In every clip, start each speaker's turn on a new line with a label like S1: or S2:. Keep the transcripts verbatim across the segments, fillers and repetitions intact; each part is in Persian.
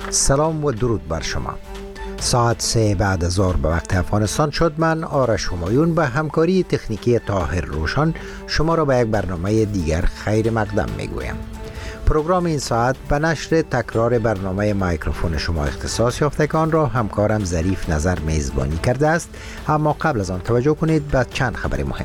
S1: سلام و درود بر شما. ساعت سه بعد از ظهر به وقت افغانستان شد. من آرش همایون به همکاری تکنیکی طاهر روشن شما را به یک برنامه دیگر خیر مقدم میگویم. پروگرام این ساعت به نشر تکرار برنامه میکروفون شما اختصاص یافته که آن را همکارم ظریف نظر میزبانی کرده است. اما قبل از آن توجه کنید به چند خبر مهم.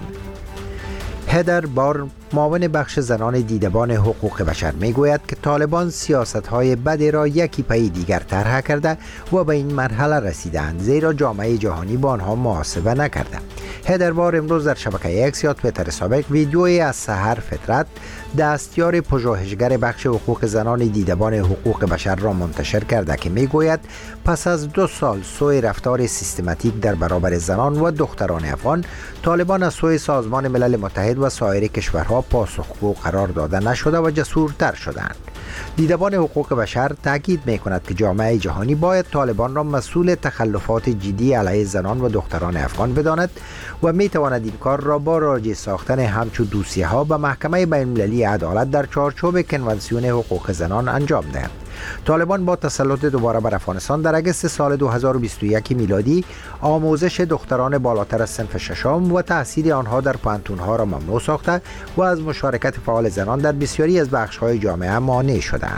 S1: هدر بار، معاون بخش زنان دیدبان حقوق بشر، میگوید که طالبان سیاست‌های بدی را یکی پی دیگر طرح کرده و به این مرحله رسیدند زیرا جامعه جهانی با آنها محاسبه نکرده. هدر بار امروز در شبکه اکس یا توییتر سابق ویدیویی از سحر فطرت، دستیار پژوهشگر بخش حقوق زنان دیدبان حقوق بشر را منتشر کرده که میگوید پس از دو سال سوء رفتار سیستماتیک در برابر زنان و دختران افغان، طالبان از سوی سازمان ملل متحد و سایر کشورها پاسخگو قرار داده نشده و جسورتر شدند. دیدبان حقوق بشر تاکید می‌کند که جامعه جهانی باید طالبان را مسئول تخلفات جدی علیه زنان و دختران افغان بداند و می‌تواند این کار را با راجع ساختن همچون دوسیه‌ها به محکمه بین‌المللی عدالت در چارچوب کنوانسیون حقوق زنان انجام دهد. طالبان با تسلط دوباره بر افغانستان در اگست سال دو هزار و بیست و یک میلادی آموزش دختران بالاتر از صنف ششم و تحصیل آنها در پانتونها را ممنوع ساخته و از مشارکت فعال زنان در بسیاری از بخش‌های جامعه مانع شدند.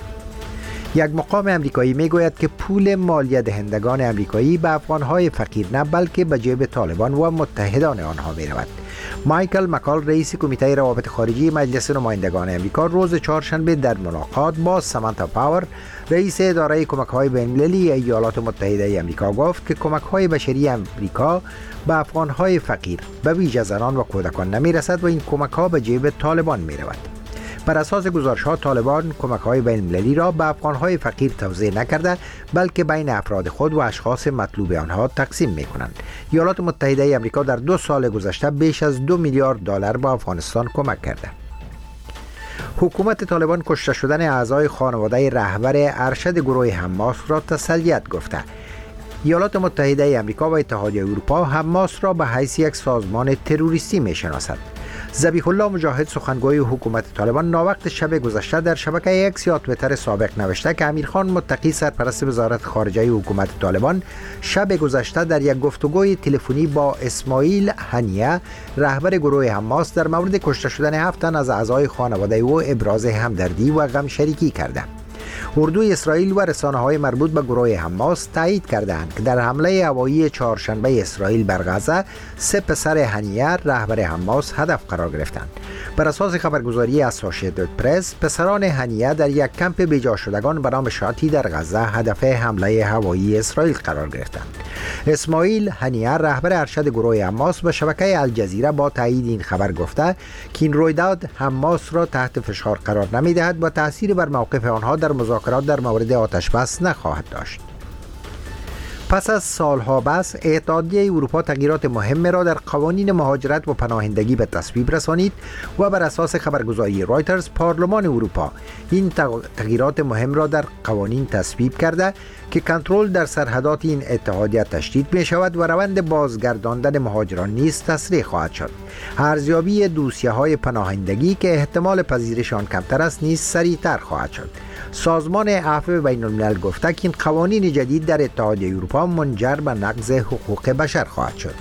S1: یک مقام امریکایی میگوید که پول مالیه دهندگان امریکایی به افغان‌های فقیر نه بلکه به جیب طالبان و متحدان آنها می‌رود. مایکل مکال، رئیس کمیته روابط خارجی مجلس نمایندگان امریکا، روز چهارشنبه در ملاقات با سامانتا پاور، رئیس اداره کمک‌های بین‌المللی ایالات متحده آمریکا، گفت که کمک‌های بشری امریکا به افغان‌های فقیر به ویژه زنان و کودکان نمی‌رسد و این کمک‌ها به جیب طالبان می‌رود. بر اساس گزارش‌ها طالبان کمک‌های بین‌المللی را به افغان‌های فقیر توزیع نکرده بلکه بین افراد خود و اشخاص مطلوب آنها تقسیم می‌کنند. ایالات متحده آمریکا در دو سال گذشته بیش از دو میلیارد دلار به افغانستان کمک کرده. حکومت طالبان کشته شدن اعضای خانواده رهبر ارشد گروه حماس را تسلیت گفته. ایالات متحده آمریکا و اتحادیه اروپا حماس را به حیث یک سازمان تروریستی می‌شناسد. ذبیح الله مجاهد، سخنگوی حکومت طالبان، ناوقت شب گذشته در شبکه اکس یا توییتر سابق نوشته که امیرخان متقی، سرپرست وزارت خارجه حکومت طالبان، شب گذشته در یک گفتگوی تلفنی با اسماعیل هنیه، رهبر گروه حماس، در مورد کشته شدن هفت تن از اعضای خانواده او ابراز همدردی و غم شریکی کرده. اردوی اسرائیل و رسانه‌های مربوط به گروه حماس تایید کردند که در حمله هوایی چهارشنبه اسرائیل بر غزه سه پسر هنیه، رهبر حماس، هدف قرار گرفتند. بر اساس خبرگزاری اسوسییتد پرس، پسران هنیه در یک کمپ بیجا شدگان به نام شاتی در غزه هدف حمله هوایی اسرائیل قرار گرفتند. اسماعیل هنیه، رهبر ارشد گروه حماس، به شبکه الجزیره با تایید این خبر گفته که این رویداد حماس را تحت فشار قرار نمی‌دهد و تأثیری بر موقف آنها در مذاکرات در مورد آتش بس نخواهد داشت. پس از سالها بس، اتحادیه اروپا تغییرات مهم را در قوانین مهاجرت و پناهندگی به تصویب رسانید و بر اساس خبرگزاری رایترز، پارلمان اروپا این تغییرات مهم را در قوانین تصویب کرده که کنترل در سرحدات این اتحادیه تشدید می شود و روند بازگرداندن مهاجران نیز تسریع خواهد شد. ارزیابی دوسیه های پناهندگی که احتمال پذیرش آن کمتر است نیز سریعتر خواهد شد. سازمان عفو بین الملل گفته که این قوانین جدید در اتحادیه اروپا منجر به نقض حقوق بشر خواهد شد.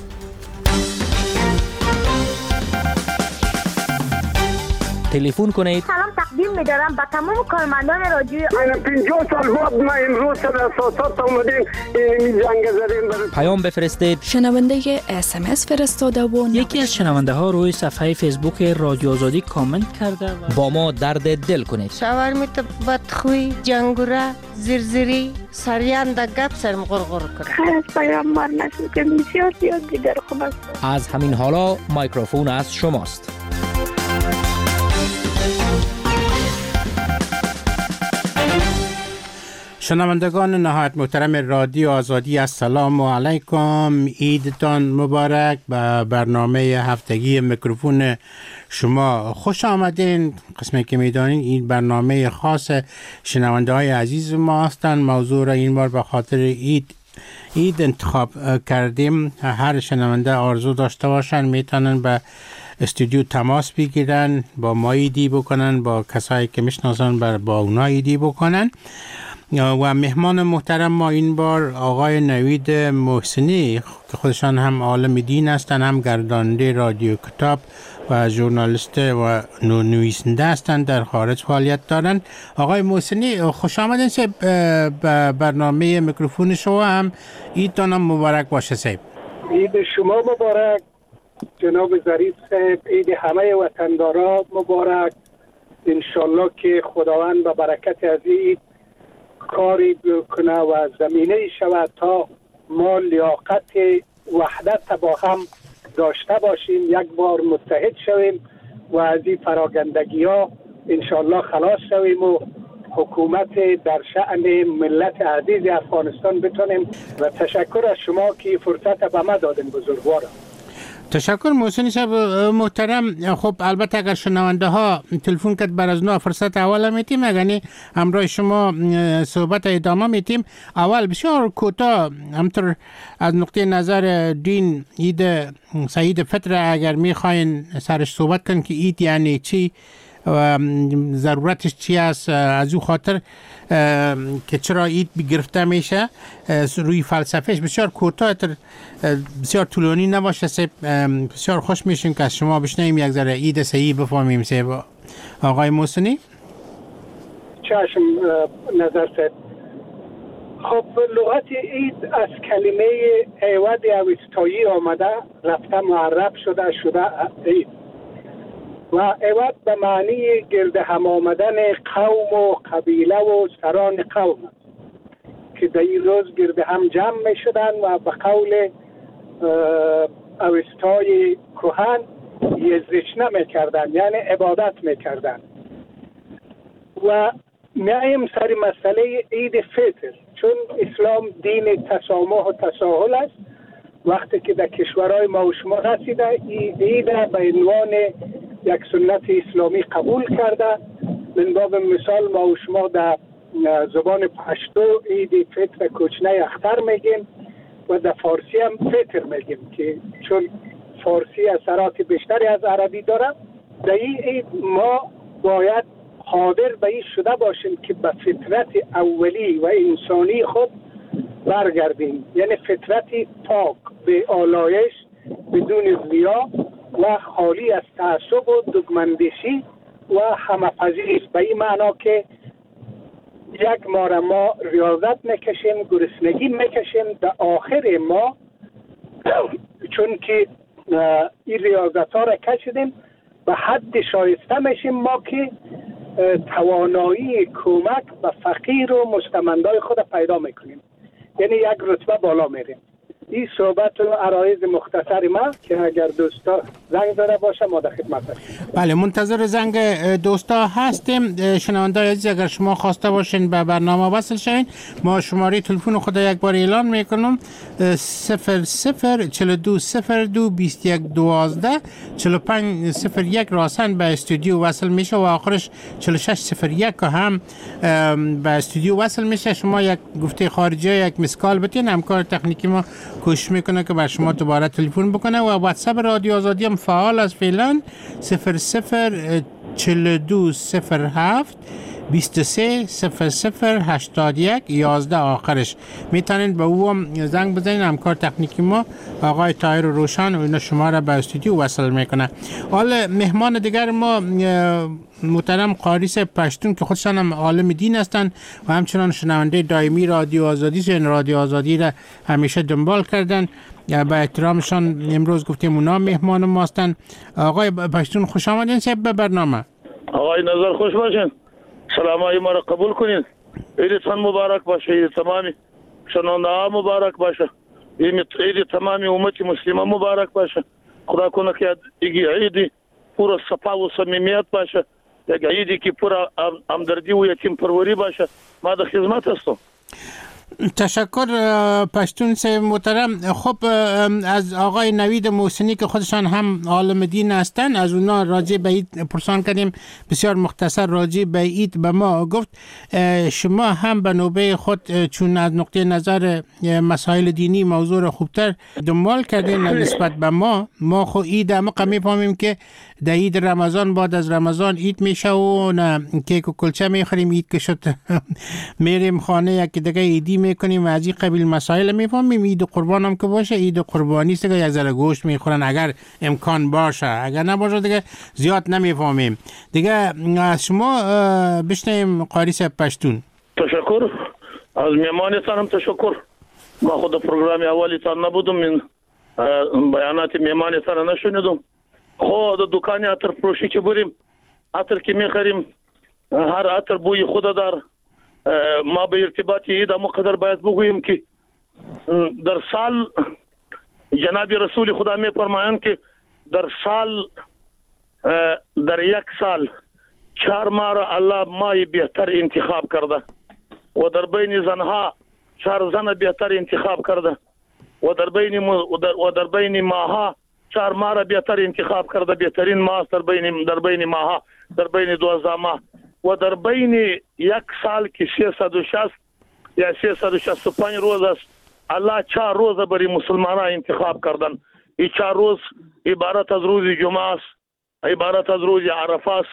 S2: تلفن کنید.
S3: سلام تقدیم می‌دارم به تمام کارمندان رادیو.
S4: من پنجاه سال بعد ما امروز در اساسات اومدیم این جنگ زدیم.
S2: پیام بفرستید.
S5: شنونده اس ام اس فرستاده و
S6: یکی از شنونده ها روی صفحه فیسبوک رادیو آزادی کامنت کرده و
S2: با ما درد دل کنید.
S7: شاورمیت بدخوی، جنگوره، زرزری، سریان در گپ سرم غرغر کنه.
S3: خیلی از پیام مار نشد که بسیار زیاد دیگر خوب است.
S2: از همین حالا میکروفون از شماست.
S8: شنوندگان نهایت محترم رادیو آزادی، السلام علیکم، عیدتان مبارک. به برنامه هفتگی میکروفون شما خوش آمدین. قسمی که میدانین این برنامه خاص شنونده های عزیز ما هستند. موضوع را این بار به خاطر عید عید انتخاب کردیم. هر شنونده آرزو داشته باشن میتونن به استودیو تماس بگیرن، با ما ایدی بکنن، با کسایی که میشناسن با اونا ایدی بکنن. و مهمان محترم ما این بار آقای نوید محسنی که خودشان هم عالم دین هستند، هم گرداننده رادیو کتاب و ژورنالیست و نویسنده هستند، در خارج فعالیت دارند. آقای محسنی خوش آمدین سه به برنامه میکروفون شما. هم عیدتان مبارک باشه سه.
S4: عید شما مبارک جناب ظریف صاحب، عید همه وطنداران مبارک. انشالله که خداوند با برکت از عید کاری بکنه و زمینه شود تا ما لیاقت وحدت با هم داشته باشیم، یک بار متحد شویم و از این پراگندگی ها انشالله خلاص شویم و حکومت در شأن ملت عزیز افغانستان بتونیم. و تشکر از شما که فرصت به ما دادین بزرگوارم.
S8: تشکر محسنی صاحب محترم. خب البته اگر شنونده ها تلفن کرد بر از نو فرصت اول میتیم، اگر همراه شما صحبت ادامه میتیم. اول بسیار کوتاه همطور از نقطه نظر دین عید سعید فطر اگر میخواین سرش صحبت کن که عید یعنی چی و ضرورتش چی است، از او خاطر که چرا عید گرفته میشه روی فلسفهش بسیار کوتاه، بسیار طولانی نباشه. بسیار خوش میشیم که از شما بشنویم یک ذره عید صحیح بفهمیم. سه آقای محسنی.
S4: چشم نظر سید. خب لغت عید از کلمه عوض اوستایی آمده، رفته معرب شده شده عید و عوض به معنی گرد هم آمدن قوم و قبیله و سران قوم است که در این روز گرد هم جمع می شدن و به قول اوستای کهن یزرچنه می کردن، یعنی عبادت می کردن. و میایم سر مسئله عید فطر، چون اسلام دین تسامح و تساهل است. وقتی که در کشورهای ما و شما رسیده عید به عنوان یک سنت اسلامی قبول کرده. من باب مثال ما و شما در زبان پشتو عید فطر کوچنه اختر میگیم و در فارسی هم فطر میگیم که چون فارسی اثرات بیشتری از عربی داره. در این عید ما باید قادر به این شده باشیم که به فطرت اولی و انسانی خود برگردیم، یعنی فطرتی پاک به آلایش بدون ریا و خالی از تعصب و دگمندشی و همپذیری. به این معنا که یک ماه ما ریاضت میکشیم، گرسنگی میکشیم، در آخر ما چون که این ریاضت ها را کشیدیم به حد شایسته میشیم ما که توانایی کمک به فقیر و مستمندای خود پیدا میکنیم، یعنی یک رتبه بالا میریم. این صحبت و عرایض مختصر ما که اگر دوستا زنگ زده باشه ما در خدمت هستیم.
S8: بله منتظر زنگ دوستا هستیم. شنونده عزیز اگر شما خواسته باشین به برنامه وصل شوین، ما شماره تلفن خود یک بار اعلان میکنم: صفر صفر چهل و دو صفر دو بیست و یک دوازده چهل و پنج صفر یک راسن به استودیو وصل میشه و آخرش چهل و شش صفر یک هم به استودیو وصل میشه. شما یک گفته خارجی یک مسکال بتین، همکار تکنیکی ما کوشش میکنه که بر شما دوباره تلفن بکنه و واتساپ رادیو آزادی هم فعال است فعلا. صفر صفر چهل و دو صفر هفت بیست و سه صفر صفر هشتاد یک یازده آخرش. میتونید به او هم زنگ بزنید، همکار تکنیکی ما آقای طاهر روشن و اینا شما را به استودیو وصل میکنه. حالا مهمان دیگر ما محترم قاری صاحب پشتون که خودشان هم عالم دین هستند و همچنان شنونده دائمی رادیو آزادی است، رادیو آزادی را همیشه دنبال کردن. با احترامشان امروز گفتیم اونا مهمان ما هستند. آقای پشتون خوش آمدین صاحب به برنامه.
S9: آقای نظر خوش باشین، سلامای ما را قبول کنین. عیدتان مبارک باشه، عید تمامی شنونده ها مبارک باشه، عید تمامی امت مسلمه مبارک باشه. خدا کنه که دیگه عیدی پورا صفا و صمیمیت باشه، یک عیدی که پورا همدردی و یتیم پروری باشه. ما در خدمت هستم.
S8: تشکر پشتون صاحب محترم. خب از آقای نوید محسنی که خودشان هم عالم دین هستن، از اونا راجع به عید پرسان کردیم. بسیار مختصر راجع به عید به ما گفت. شما هم به نوبه خود چون از نقطه نظر مسائل دینی موضوع را خوبتر دنبال کردین نسبت به ما، ما خو عید ما میفهمیم که در عید رمضان بعد از رمضان عید میشه و نه کیک و کلچه میخوریم، عید که شد میریم خانه یکی دیگه عیدی میکنیم و از این قبیل مسائل میفهمیم. عید قربان هم که باشه، عید قربانی است که یک ذره گوشت میخورن اگر امکان باشه، اگر نباشه دیگه زیاد نمیفهمیم دیگه. از شما بشنیم قاری صاحب پشتون.
S9: تشکر از میمانتان، هم تشکر. ما خود پروگرام اولیتان نبودم، من بیانات میمانتان نشنیدم. خود دکان عطر فروشی که بریم، عطر که میخریم هر عطر بوی خود دار. ما به ارتباط عید اما قدر باید بگوییم که در سال جناب رسول خدا می فرمایند که در سال در یک سال چهار ماه را الله مای بهتر انتخاب کرده و در بین زنها چهار زن بهتر انتخاب کرده و در بین و در بین ماها چهار ماه را بهتر انتخاب کرده. بهترین ماه در بین در بین ماها در بین دوازده ماه و در بین یک سال که سیصد و شصت یا سیصد و شصت و پنج روز است، الله چهار روز برای مسلمانان انتخاب کردن. این چهار روز عبارت از روز جمعه است، عبارت از روز عرفه است،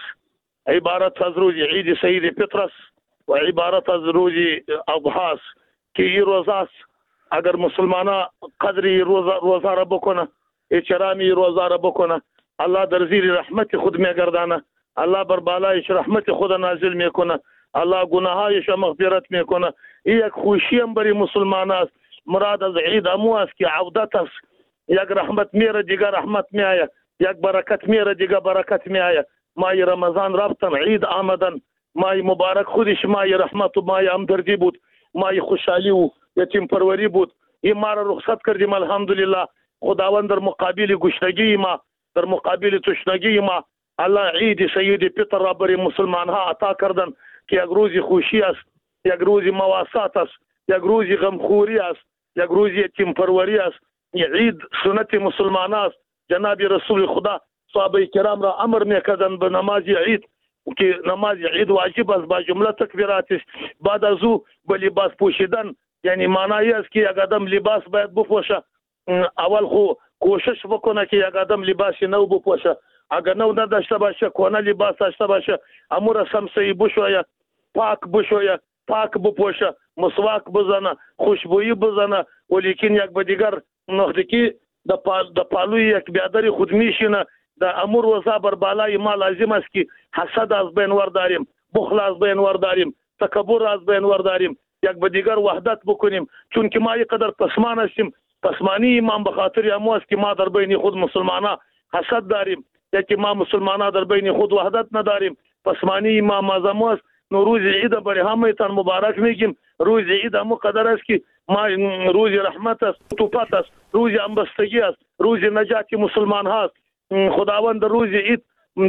S9: عبارت از روز عید سید فطر است و عبارت از روز اضحی است که این روز است. اگر مسلمانان قدری روزه روزه را بکنه، احترامی روزه را بکنه، الله در زیر رحمت خود میگردانه، الله بر بالایش رحمت خود نازل میکنه، الله گناهایش مغفرت میکنه. این یک خوشی هم برای مسلمان است. مراد از عید امو است که عودت است. یک رحمت میره دیگه رحمت میآید، یک برکت میره دیگه برکت میآید. ماه رمضان رفتن، عید آمدن، ماه مبارک خودش ماه رحمت و ماه همدردی بود، ماه خوشحالی و یتیم پروری بود. این ما را رخصت کردیم الحمدلله. خداوند در مقابل گشنگی ما، در مقابل تشنگی ما، الله عید سید فطر را برای مسلمان ها عطا کردن که یک روز خوشی است، یک روز مواسات است، یک روز غمخوری است، یک روز یتیم پروری است. عید سنت مسلمان است. جناب رسول خدا صحابه کرام را امر میکردن به نماز عید که نماز عید واجب است با جمله تکبیراتش. بعد از او به لباس پوشیدن، یعنی معنی است که یک آدم لباس باید بپوشه. اول خو کوشش بکنه که یک آدم لباس نو بپوشه، اگر نو نداشته باشه کهنه لباس داشته باشه، امور رسم صحیح بشویه، پاک بشویه، پاک بپوشه، مسواک بزنه، خوشبویی بزنه. ولیکن یک به دیگر نقطه د د پالوی یک بیادری خود میشینه. د امور وضع بر بالای ما لازم است که حسد از بین ورداریم، بخل از بین ورداریم، تکبر از بین ورداریم، یک به دیگر وحدت بکنیم. چون که ما یک قدر پسمان هستیم، پسمانی امام بخاطر امو است که ما در بین خود مسلمانان حسد داریم، یا که ما مسلمانان در بین خود وحدت نداریم. پسمانی امام اعظم است. نو روز عید برای همه تان مبارک میگیم. روز عید همو قدر است که ما روز رحمت است، توفت است، روز انبستگی است، روز نجات مسلمان هست. خداوند در روز عید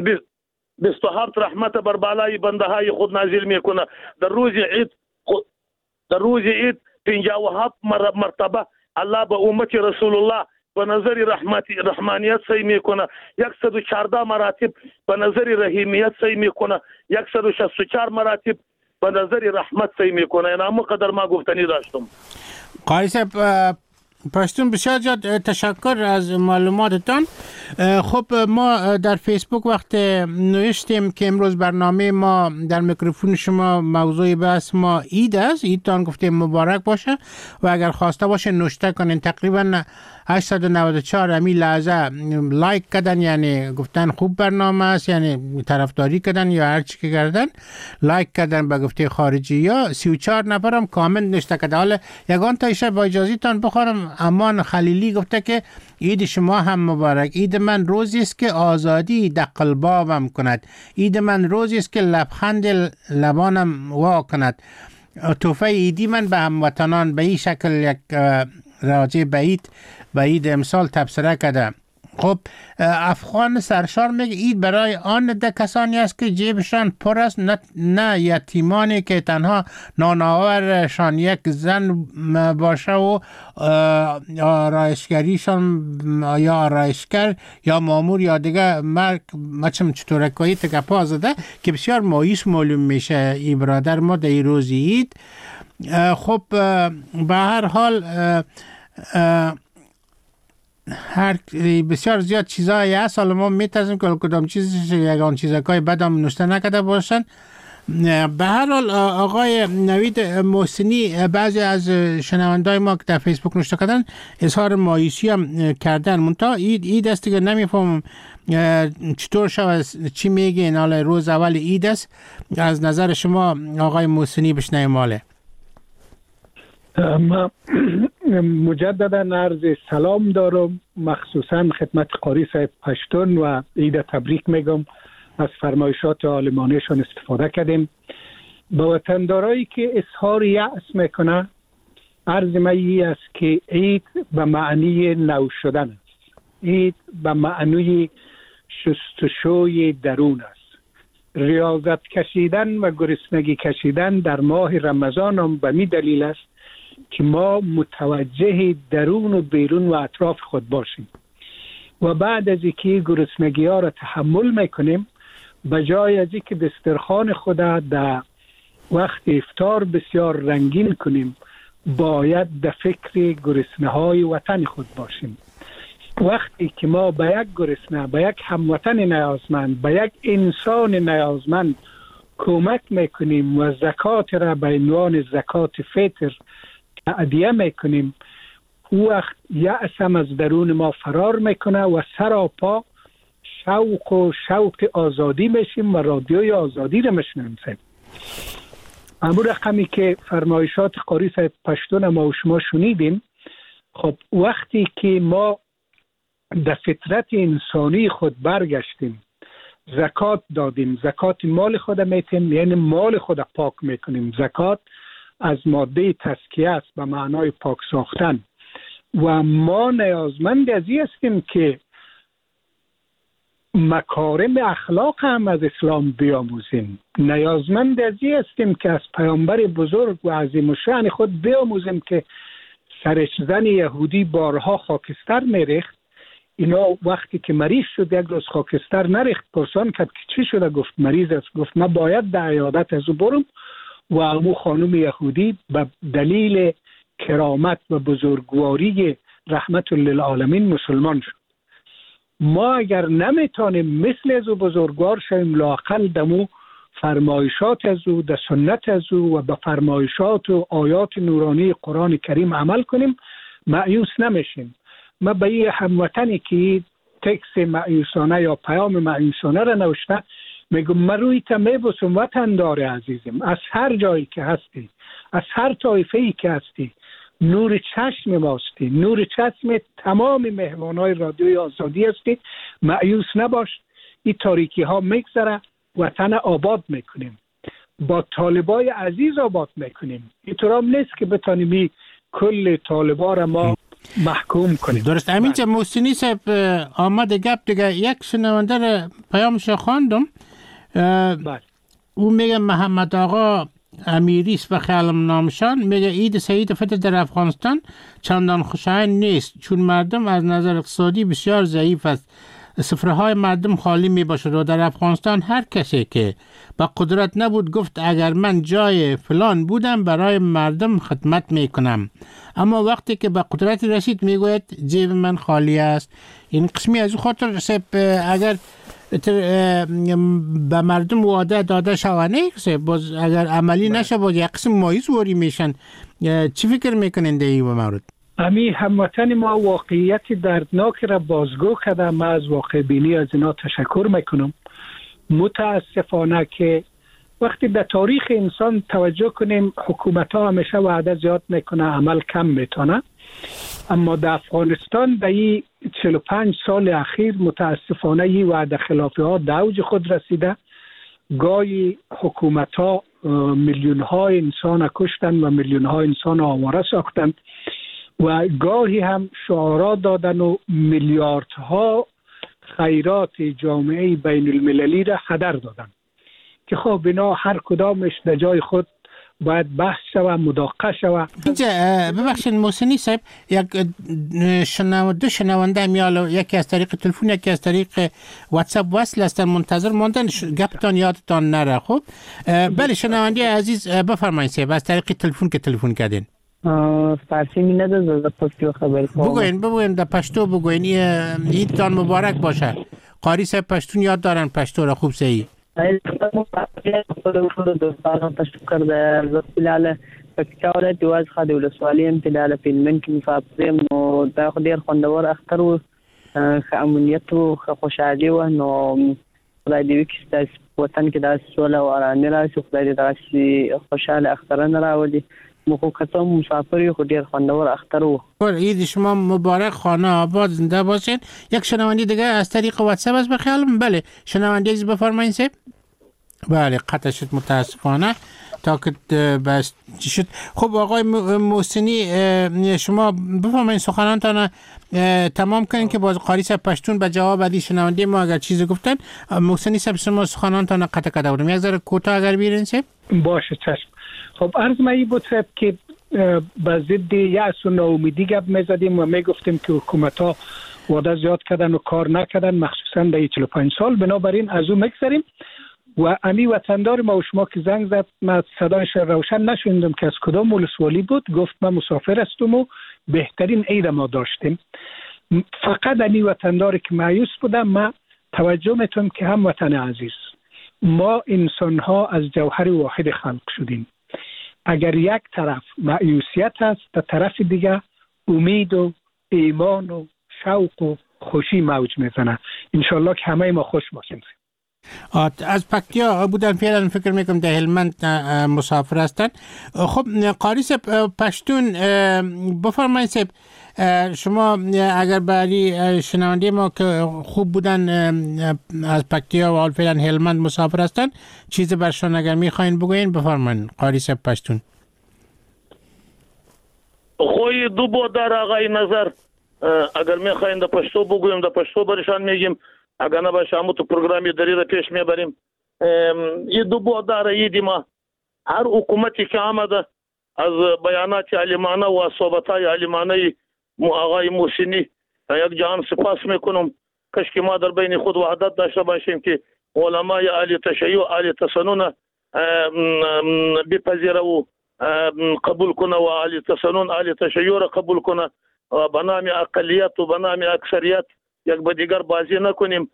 S9: بیست و هفت رحمت بر بالای بنده های خود نازل میکنه. در روز عید در روز عید پنجاه و هفت مرتبه الله به امت رسول الله به نظر رحمت رحمانیت صحیح میکنه. صد و چهارده مراتب به نظر رحیمیت صحیح میکنه. صد و شصت و چهار مراتب به نظر رحمت صحیح میکنه. این همه قدر ما گفتنی داشتم.
S8: قاری صاحب پشتون بسیار زیاد تشکر از معلوماتتان. خب ما در فیسبوک وقت نوشتیم که امروز برنامه ما در میکروفون شما موضوع بحث ما عید است. عیدتان گفتیم مبارک باشه و اگر خواسته باشه نوشته کنین. تقریبا هشتصد و نود و چهار امی لحظه لایک کردن، یعنی گفتن خوب برنامه است، یعنی طرفداری کردن یا هر چی که کردن لایک کردن به گفته خارجی. یا سی و چهار نفرم کامنت نوشته کرده. حالا یگان تا ایشه با اجازهتان بخورم. امان خلیلی گفته که عید شما هم مبارک. عید من روزی است که آزادی در قلبم کند. عید من روزی است که لبخند لبانم وا کند. تحفه عیدی من به هموطنان به این شکل یک راجع به عید به عید امسال تبصره کرده. خب افغان سرشار میگه عید برای آن ده کسانی است که جیبشان پر است، نه, نه یتیمانی که تنها نانآورشان یک زن باشه و آرایشگریشان یا آرایشگر یا مامور یا دیگه مرگ مچم چطورکایی تکپا زده که بسیار مایوس معلوم میشه این برادر ما در این روز عید. خب به هر حال هر بسیار زیاد چیزایی هست، حالا ما میترسیم که کدام چیزش یگان چیزای بدم نوشته نکرده باشن. به هر حال آقای نوید محسنی، بعضی از شنوندای ما که در فیسبوک نوشته کردن اظهار مایوسی هم کردن، منتها اید اید است که نمیفهمم چطور شود، چی میگین؟ حالا روز اول عید است، از نظر شما آقای محسنی بشنویم. ماله
S4: ما مجددا عرض سلام دارم، مخصوصا خدمت قاری صاحب پشتون و عید تبریک میگم. از فرمایشات عالمانهشان استفاده کردیم. با وطندارایی که اظهار یأس میکنه، عرض می است که عید به معنی نو شدن است، عید به معنی شستشوی درون است. ریاضت کشیدن و گرسنگی کشیدن در ماه رمضان هم به می دلیل است که ما متوجه درون و بیرون و اطراف خود باشیم و بعد از اینکه گرسنگی ها را تحمل میکنیم، بجای از اینکه دسترخوان خود در وقت افطار بسیار رنگین کنیم، باید در فکر گرسنه های وطن خود باشیم. وقتی که ما به یک گرسنه، به یک هموطن نیازمند، به یک انسان نیازمند کمک میکنیم و زکات را به عنوان زکات فطر تأدیه میکنیم، او وقت یأس هم از درون ما فرار میکنه و سراپا شوق و شوق آزادی میشیم و رادیوی آزادی رو میشنویم. اما رقمی که فرمایشات قاری صاحب پشتون ما و شما شنیدیم، خب وقتی که ما در فطرت انسانی خود برگشتیم، زکات دادیم، زکات مال خود میتیم، یعنی مال خود پاک میکنیم. زکات از ماده تزکیه است به معنای پاک ساختن و ما نیازمند از این هستیم که مکارم اخلاق هم از اسلام بیاموزیم. نیازمند از این هستیم که از پیامبر بزرگ و عظیم الشأن خود بیاموزیم که سرش زن یهودی بارها خاکستر میریخت، اینا وقتی که مریض شد یک روز خاکستر نریخت، پرسان کرد که چی شده؟ گفت مریض است. گفت من باید در عیادت از او برم و امو خانم یهودی به دلیل کرامت و بزرگواری رحمت للعالمین مسلمان شد. ما اگر نمیتونیم مثل از او بزرگوار شویم، لااقل دمو فرمایشات از او، در سنت از او و به فرمایشات و آیات نورانی قرآن کریم عمل کنیم، مایوس نمیشیم. ما به این هموطنی که تکس مایوسانه یا پیام مایوسانه را نوشته، میگم من روی تا میبوسم وطن داره عزیزم، از هر جایی که هستی، از هر طایفه‌ای که هستی، نور چشم ماستی، نور چشم تمام مهمانای رادیوی آزادی هستی. مایوس نباش، این تاریکی ها میگذره، وطن آباد میکنیم، با طالبای عزیز آباد میکنیم. اینطور هم نیست که بتانیم کل طالبا را ما محکوم کنیم.
S8: درست. همینجا محسنی صاحب آمده گپ دیگه، یک شنونده را پیامش خواندم، او میگه محمد آقا امیریست و خیالم نامشان، میگه عید سعید فطر در افغانستان چندان خوشایند نیست، چون مردم از نظر اقتصادی بسیار ضعیف است، سفره‌های مردم خالی می باشد و در افغانستان هر کسی که با قدرت نبود گفت اگر من جای فلان بودم برای مردم خدمت می کنم، اما وقتی که به قدرت رسید می گوید جیب من خالی است. این قسمی از خاطر سب اگر به مردم وعده داده شوانه باز اگر عملی نشه باز یک قسم مایوس واری میشن. چی فکر میکنین در این مورد؟
S4: امی هموطن ما واقعیت دردناک را بازگو کرده. من از واقع بینی از اینا تشکر میکنم. متاسفانه که وقتی به تاریخ انسان توجه کنیم، حکومت ها همیشه وعده زیاد میکنه، عمل کم میتونه، اما در افغانستان در این چهل و پنج سال اخیر متاسفانه این وعده خلافی ها در اوج خود رسیده. گاهی حکومت ها میلیون ها انسان کشتن و میلیون ها انسان آواره ساختند و گاهی هم شعارا دادن و میلیاردها خیرات جامعه بین المللی را هدر دادن که خب اینا هر کدامش در جای خود باید بحث شود، مداقه شود.
S8: اینجا ببخشید محسنی صاحب، یک شنونده شنونده میال یکی از طریق تلفن یکی از طریق واتساپ وصل هستن، منتظر ماندن گپتان یادتان نره. خب بله شنونده عزیز بفرمایید صاحب، از طریق تلفن که تلفن کردین.
S10: فارسی می نداره در پشتو خبر کنم.
S8: بگوین بگوین در پشتو بگوین. عیدتان مبارک باشه. قاری صاحب پشتون یاد دارن پشتو را خوب سهی.
S10: دوستان پشتو کرده زبیلاله فکر دیواز خواهد ولسوالی امتدال فیلمن که مفابریم و دا خودیر خوندوار اختر و امنیت و خوشحالی و نو خدای دیوی که داس وطن که داس سوله و آرامی راشی خدای داسی خوشحال اختران راودی مخو کتام مسافری خودیر خوندوار اختر و
S8: عید شما مبارک، خانه آباد زنده باشین. یک شنوندی دیگه از طریق واتساپ است بخیالم. بله شنوندی از بفرمایید سیب. بله قطع شد متاسفانه تا که بس چی شد. خب آقای محسنی شما بفرمایید سخنانتان تمام کنین که باز قاری صاحب پشتون به جواب بعدی شنونده ما اگر چیزی گفتن. محسنی صاحب شما سخنانتان قطع قطع بودم یک ذره کوتاه اگر بیرین سیب.
S4: باشه چشم. خب عرض مایی بود صاحب که به ضد یأس و ناامیدی گپ میزدیم و میگفتیم که حکومت ها وعده زیاد کردن و کار نکردن مخصوصا در چهل و پنج سال. بنابراین از اون میگذریم و امی وطندار ما و شما که زنگ زد من صدایش روشن نشوندم که از کدام ولسوالی بود. گفت من مسافر هستم و بهترین عید ما داشتیم. فقط امی وطنداری که مایوس بودم من توجه میتونم که هم وطن عزیز ما انسان ها از جوهر واحد خلق شدیم. اگر یک طرف مایوسیت است در طرف دیگه امید و ایمان و شوق و خوشی موج میزنه. انشالله که همه ما خوش باشیم.
S8: از پکتیا بودن فعلا فکر میکنم در هلمند مسافر هستن. خب قاری صاحب پشتون بفرمایید صاحب شما اگر برای شنونده ما که خوب بودن از پکتیا و حال فعلا هلمند مسافر هستن چیز برشان اگر میخواین بگوین بفرمایید قاری صاحب پشتون.
S9: خوی دو بود در آقای نظر اگر میخواین در پشتو بگویم در پشتو برشان میگیم اگر نباشه همون تو پروگرامی داری را پیش میبریم. این دو بود در ایدی ما هر حکومتی که آمده از بیانات علیمانه و صحبتهای علیمانه آقای محسنی یک جهان سپاس میکنم. کاش که ما در بین خود وحدت داشته باشیم که علمای اهل تشیع و اهل تسنن بپذیره و قبول کنه و اهل تسنن اهل تشیع را قبول کنه و به نام اقلیت و به نام اکثریت یک به دیگر بازی نکنیم.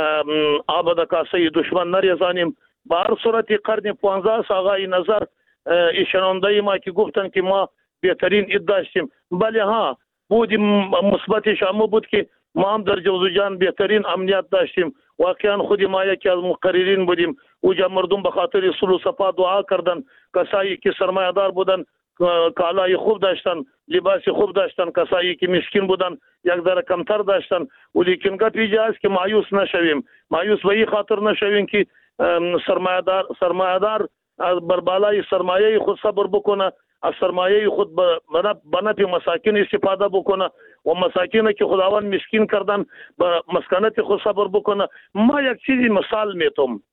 S9: آب د کاسه دشمن نریزانیم. به هر صورت قرن پانزده آقای نظر ایشاننده ما که گفتن که ما بهترین عید داشتیم. بله ها بودیم مثبتش هم بود که ما هم در جوزجان بهترین امنیت داشتیم. واقعا خود ما یکی از مقررین بودیم. اوجا مردم به خاطر صلح و صفا دعا کردن. کسایی که سرمایه دار بودن کالای خوب داشتن، لباس خوب داشتن. کسایی که مسکین بودن یک ذره کمتر داشتن. ولیکن گپ ایجاست که مایوس نشویم. مایوس به این خاطر نشویم که سرمایه دار سرمایه دار بر بالای سرمایه خود صبر بکنه، از سرمایه خود به نفع مساکین استفاده بکنه و مساکین که خداوند مسکین کردن به مسکنت خود صبر بکنه. ما یک چیزی مثال میتونم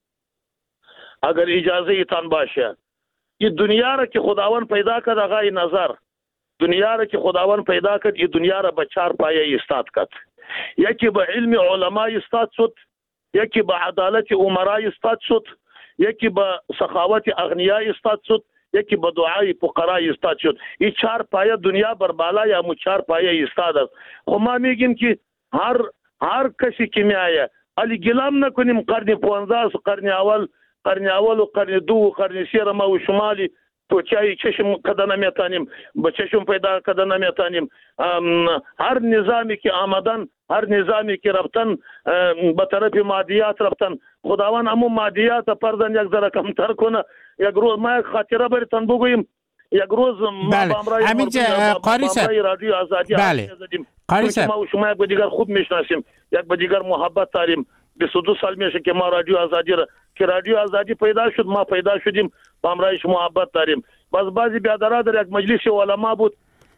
S9: اگر اجازه ایتان باشه. این دنیا را که خداوند پیدا کرد آقای نظر، دنیا را که خداوند پیدا کرد این دنیا را به چهار پایه ایستاد کرد. یکی به علم علما ایستاد شد، یکی به عدالت امرا ایستاد شد، یکی به سخاوت اغنیا ایستاد شد، یکی به دعای فقرا ایستاد شد. این چهار پایه دنیا بر بالای همو چهار پایه ایستاد است. خب ما میگیم که هر هر کسی که میایه علی گلام نکنیم قرن پانزده قرن اول قرن اول و قرن دو و قرن سه را ما و شمالی تو چای چشم کده نمیتانیم به چشم پیدا کده نمیتانیم. هر نظامی که آمدن هر نظامی که رفتن به طرف مادیات رفتن. خداوند همون مادیات پردن یک ذره کمتر کنه. یک روز ما یک خاطره براتون بگویم. یک روز ما
S8: بله.
S4: با امرای
S8: همینجا قاری صاحب
S9: رادیو آزادی
S8: بله. قاری صاحب
S9: ما و شما یک به دیگر خوب میشناسیم، یک به دیگر محبت داریم. بیست و دو سال میشه که ما رادیو آزادی را که رادیو آزادی پیدا شد ما پیدا شدیم با امرایش محبت داریم. باز بعضی بیادرها در یک مجلس علما بود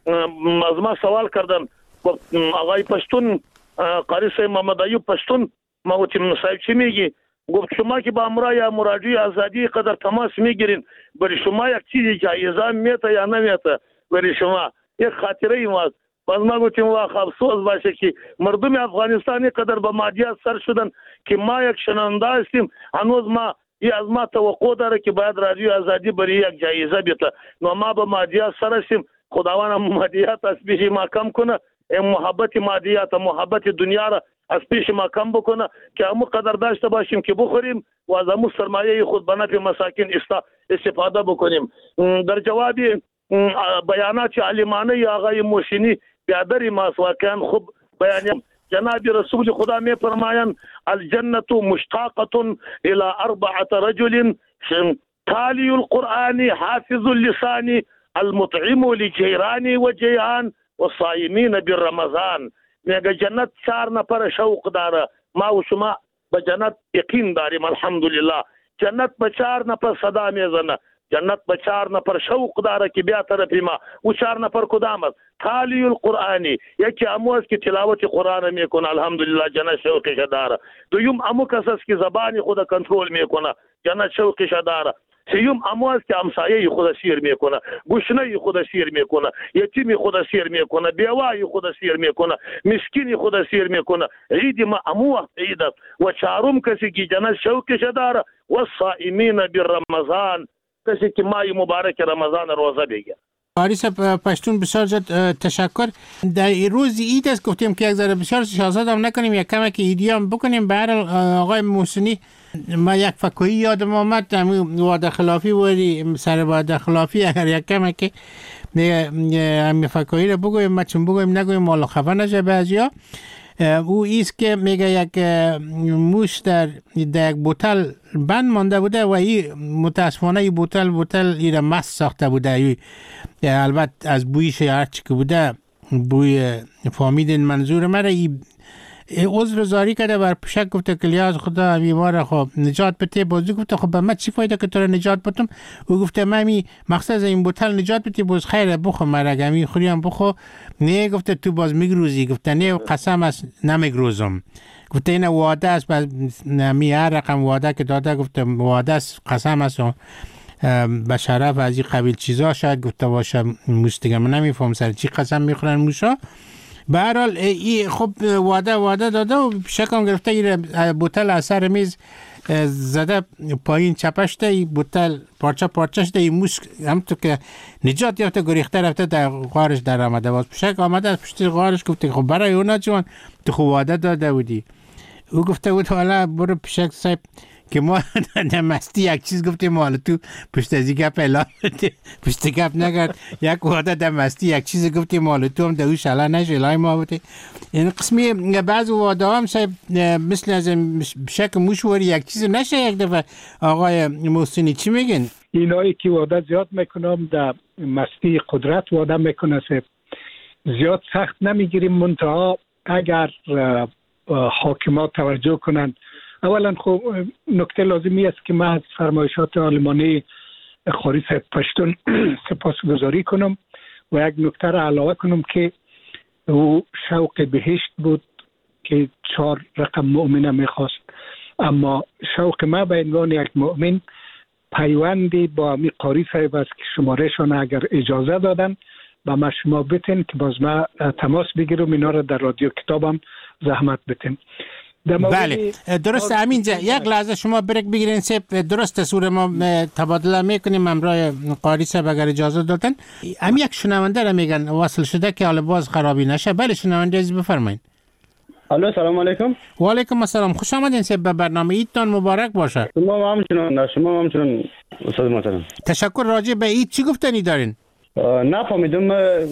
S9: از ما سوال کردن آقای پشتون قاری صاحب محمد ایوب پشتون ما گفتیم صاحب چی میگی؟ گفت شما که با امرای رادیو آزادی قدر تماس میگیرین برای شما یک چیزی جایزه میته یا نمیته برای شما یک خاطره ای ما. باز ما گفتیم واخ افسوس باشه که مردم افغانستان قدر به مادیات سر شدن که ما یک شنونده هستیم هنوز ما ای از ما توقع داره که باید رادیو آزادی برای یک جایزه بیته. نو ما به مادیات سر هستیم خداوند مادیات از پیش ما کم کنه، این محبت مادیات و محبت دنیا را از پیش ما کم بکنه که همو قدر داشته باشیم که بخوریم و از همو سرمایه خود به نفع مساکین استفاده بکنیم. در جواب بیانات عالمانه آقای محسنی بیادری ماست واقعا خوب بیان. جناب رسول خدا می فرمایند الجنة مشتاقة الى اربعة رجل تالي القرآن حافظ اللسان المطعم لجيران وجيعان والصائمين بالرمضان. میگه جنت چار نفر شوق داره، ما و شما به جنت یقین داریم الحمدلله. جنت به چار نفر صدا میزنه، جنت به چار نفر شوق داره که بیا طرف ما. و چار نفر کدام است؟ تالی القرآنی، یکی امو است که تلاوت قرآن میکنه الحمدلله جنت شوقش داره. دویم امو کس است که زبان خود کنترل میکنه جنت شوقش داره. سیوم امو است که همسایه خود سیر میکنه، گشنه خود سیر میکنه، یتیم خود سیر میکنه، بیوای خود سیر میکنه، مسکین خود سیر میکنه. عید ما امو عید است. و چهارم کسی که جنت شوقش داره و الصائمین بالرمضان، کسی که ماه مبارک رمضان روزه بگیره.
S8: قاری صاحب پشتون بسیار زیاد تشکر. در روز عید است گفتیم که یک ذره بسیار شاهزاد هم نکنیم، یک کمک ایدی هم بکنیم. به هر حال آقای محسنی ما یک فکویی یادم آمد، وعده خلافی وری سر وعده خلافی اگر یک کمک همین فکویی رو بگویم، ما چون بگویم نگویم مال خفه نشه بعضیا. او ایست که میگه یک موش در یک بوتل بند مانده بوده و این متاسفانه این بوتل بوتل این مست ساخته بوده. البته از بویش هرچی که بوده بوی فهمیدین منظور مرا. این عذر زاری کرده بر پشک گفته که لیاز خدا بیمار خب نجات بده. بازی گفته خب به من چی فایده که تو رو نجات بدم؟ او گفته من می مقصد از این بوتل نجات بده باز خیره بخو مرا می خوریم بخو. نه گفته تو باز میگروزی. گفته نه قسم است نمیگروزم. گفته این وعده است می هر رقم وعده که داده گفته وعده است قسم است به شرف از این قبیل چیزا شاید گفته باشه. موستگه من نمیفهم سر چی قسم میخورن موشا. به هر حال ای خب وعده وعده داده و شکم گرفته این بوتل از سر میز زده پایین چپش ده. این بوتل پارچه پارچه شده. این موش همونطور که نجات یافته گریخته رفته در غارش در آمده. باز پشک آمده از پشت غارش گفته خب برای اونا جوان تو خب وعده داده بودی. او گفته بود حالا برو پشک صاحب که ما در مستی یک چیز گفتیم حالا تو پشت از این گپ اعلام بده، پشت گپ نگرد. یک وعده در مستی یک چیز گفتیم حالا تو هم در او شلا نشه الهی ما بوده. این قسمی بعض وعده هم صاحب مثل از شک موشواری یک چیز نشه. یک دفعه آقای محسنی چی میگن؟
S4: اینایی که وعده زیاد میکنم در مستی قدرت وعده میکنه صاحب زیاد سخت نمیگیریم. منتها اگر حاکمات توجه کنند، اولا خب نکته لازمی است که من از فرمایشات آلمانی قاری صاحب پشتون سپاسگزاری کنم و یک نکته را علاوه کنم که او شوق بهشت بود که چهار رقم مؤمنه میخواست، اما شوق ما به عنوان یک مؤمن پیوندی با می قاری صاحب است که شمارهشان اگر اجازه دادن با ما شما بتین که باز ما تماس بگیرم اینا را در رادیو کتابم زحمت بتین.
S8: بله درست. همینجا یک لحظه شما بریک بگیرین سیب. درست سور ما تبادله میکنیم همراه قاری صاحب اگر اجازه دادن. هم یک شنونده را میگن واصل شده که حالا باز خرابی نشه. بله شنونده از بفرمایید.
S11: الو سلام علیکم.
S8: و علیکم السلام. خوش آمدین سیب به برنامه. عیدتان مبارک باشه.
S11: شما همچنان شما همچنان استاد محترم.
S8: تشکر. راجع به عید چی گفتنی دارین؟
S11: نفهمیدم.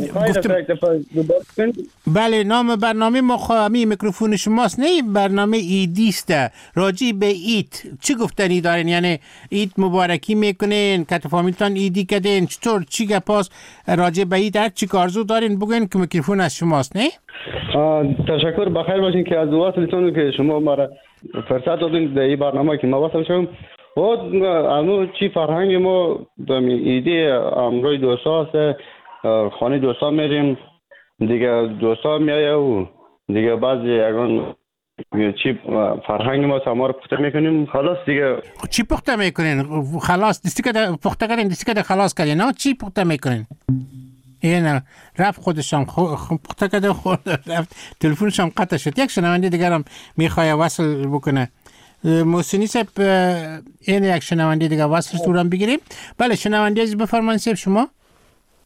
S8: بله نام برنامه ما خواهمی میکروفون شماست. نه برنامه ایدی است. راجع به عید چی گفتنی دارین؟ یعنی عید مبارکی میکنین که فامیلتان ایدی کردین چطور چی گپاس راجع به عید هر چی کارزو دارین بگین که میکروفون از شماست. نه
S11: تشکر. بخیر باشین که از واسطتون که شما ما را فرصت دادین در این برنامه که ما واسه شوم. خود امو چی فرهنگ ما دمی ایده امروی دوستا است. خانه دوستا میریم دیگه دوستا میایه و دیگه بعضی اگران چی فرهنگ ما سمار پخته میکنیم خلاص دیگه.
S8: چی پخته میکنین؟ خلاص دستی که پخته کردین دستی که خلاص کردین نه چی پخته میکنین؟ این رفت خودشم پخته کرده خود رفت تلفنشم قطع شد. یک شنونده دیگر هم میخواه وصل بکنه. محسنی صاحب این یک شنونده دیگه وصل صورم بگیریم. بله شنونده از بفرمایید صاحب شما.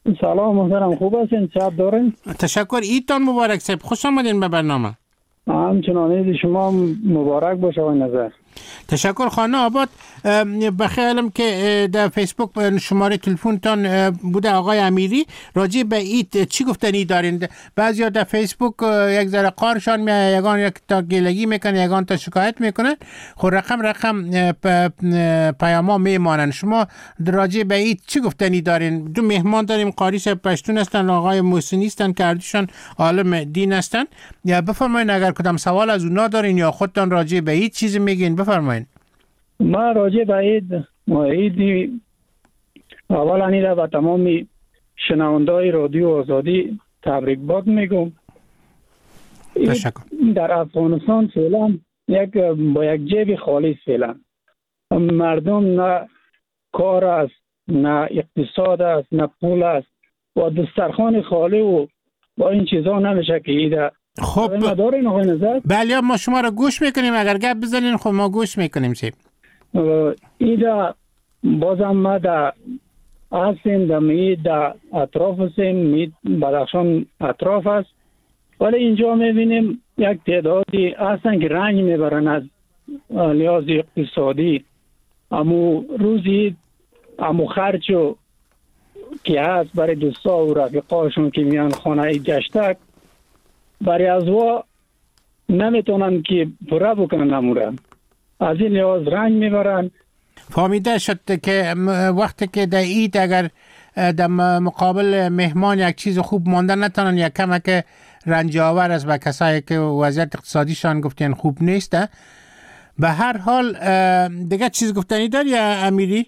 S12: سلام محترم، خوب هستین؟ شب دارین؟
S8: تشکر. ایدتان مبارک صاحب، خوش آمدین به برنامه.
S12: همچنان عید شما مبارک باشه آقای نظر.
S8: تشکر. خانه آباد، بخیالم که در فیسبوک شماره تلفنتان بوده آقای امیری، راجع به اید چی گفتنی دارین؟ بعضیا در فیسبوک یک ذره قارشان میاد، یگان یک تا گلگی میکنن، یگان تا شکایت میکنن، خب رقم رقم پیاما میمانن. شما راجع به اید چی گفتنی دارین؟ دو مهمان داریم، قاری صاحب پشتون هستن، آقای محسنی هستن که هردوشان عالم دین هستن. یا بفرمایید اگر کدام سوال از اونا دارین یا خودتان راجع به اید چیزی میگین بفرمایید.
S12: ما راجع به عید عید اولا نیده و تمام شنوندای رادیو آزادی تبریک باد میگم.
S8: تشکر.
S12: در افغانستان فعلا یک با یک جیب خالی فعلا مردم نه کار است، نه اقتصاد است، نه پول است، با دسترخوان خالی و با این چیزا نمیشه که ایده.
S8: خب بله ما شما را گوش میکنیم، اگر گپ بزنین خب ما گوش میکنیم. سیب
S12: ایده بازم ما در هستیم، در می در اطراف هستیم، می بدخشان اطراف است، ولی اینجا میبینیم یک تعدادی هستن که رنج میبرن از لحاظ اقتصادی. امو روزی امو خرچو که هست برای دوستا و رفیقاشون که میان خانه گشتک برای از وا نمیتونن که پره بکنن امورن، از این لحاظ رنج میبرن.
S8: فهمیده شد که وقتی که در عید اگر در مقابل مهمان یک چیز خوب مانده نتونن یا کمه که رنج آور است و کسایی که وضعیت اقتصادیشان گفتین خوب نیسته. به هر حال دیگه چیز گفتنی داری یا امیری؟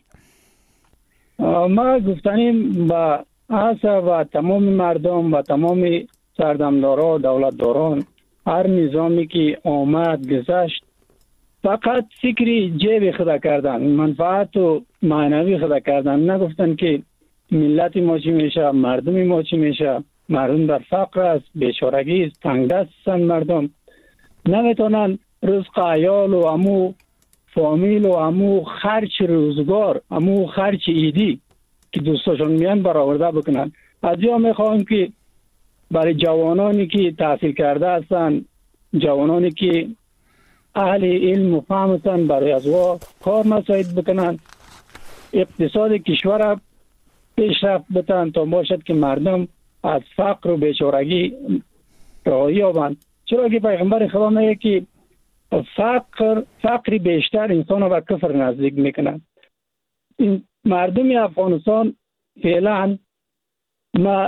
S12: ما گفتنیم با آسا و تمام مردم و تمام سردمدارا و دولتداران هر نظامی که آمد گذشت فقط فکری جیب خدا کردن، منفعت و معنوی خدا کردن. نگفتن که ملت ما چی میشه، مردم ما چی میشه. مردم در فقر است، بیچارگی است، تنگ دست هستند. مردم نمیتونن رزق عیال و امو فامیل و امو خرچ روزگار، امو خرچ ایدی که دوستاشون میان برآورده بکنن. از یا میخوایم که برای جوانانی که تحصیل کرده هستند، جوانانی که اهل علم و فهم هستند، برای از وا کار مساعد بکنن، اقتصاد کشور پیشرفت بتن تا باشد که مردم از فقر و بیچارگی رهایی یابند. چرا که پیغمبر خدا میگه که فقر فقری بیشتر انسان را به کفر نزدیک میکنن. این مردم افغانستان فعلا ما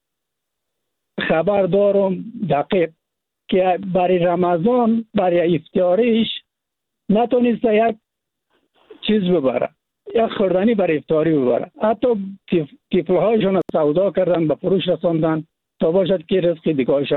S12: خبر دارم دقیق که برای رمضان برای افطاریش نتونسته یک چیز ببره، یک خوردنی برای افطاری ببره. حتی طفل‌هایشون سودا کردن، به فروش رساندن تا باشد که رزق دیگرش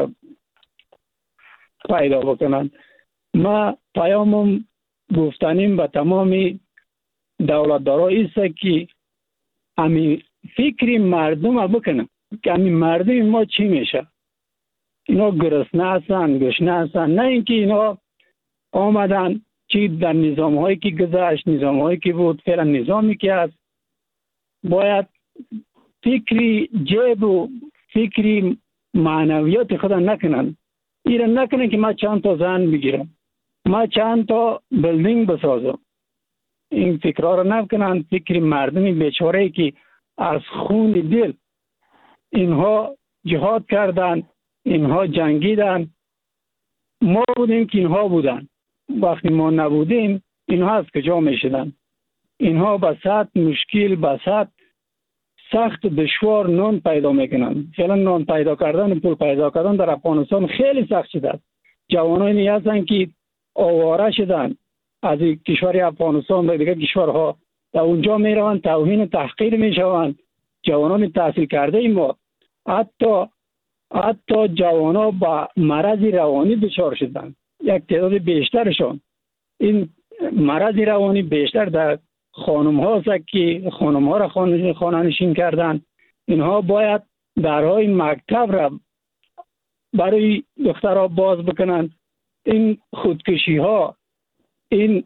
S12: پیدا بکنن. ما پیامم گفتنیم به تمامی دولتدارا ایست که همین فکری مردم ها بکنن که همین مردم ما چی میشه. اینا گرسنه هستن، گشنه هستن، نه اینکه اینا آمدن چی در نظام هایی که گذشت، نظام هایی که بود، فعلا نظامی که هست باید فکری جیب و فکری معنویات خدا نکنن. ایره نکنن که ما چند تا زن بگیرم، ما چند تا بلدینگ بسازم. این فکرها رو نکنن. فکری مردمی بیچاره‌ای که از خون دل اینها جهاد کردن، اینها جنگیدن، ما بودیم که اینها بودن. وقتی ما نبودیم اینها از کجا میشدن؟ اینها با سخت مشکل، با سخت سخت دشوار نان پیدا میکنن. فعلا نان پیدا کردن، پول پیدا کردن در افغانستان خیلی سخت شده. جوانانی هستن که آواره شدن از کشور افغانستان به دیگر کشورها، در اونجا میروند توهین و تحقیر میشوند. جوانان تحصیل کرده ای ما حتی حتی جوانا با مرض روانی دچار شدن. یک تعداد بیشترشون این مرض روانی بیشتر در خانم ها است که خانم ها را خانه نشین کردن. اینها باید درهای مکتب را برای دخترها باز بکنن. این خودکشی ها این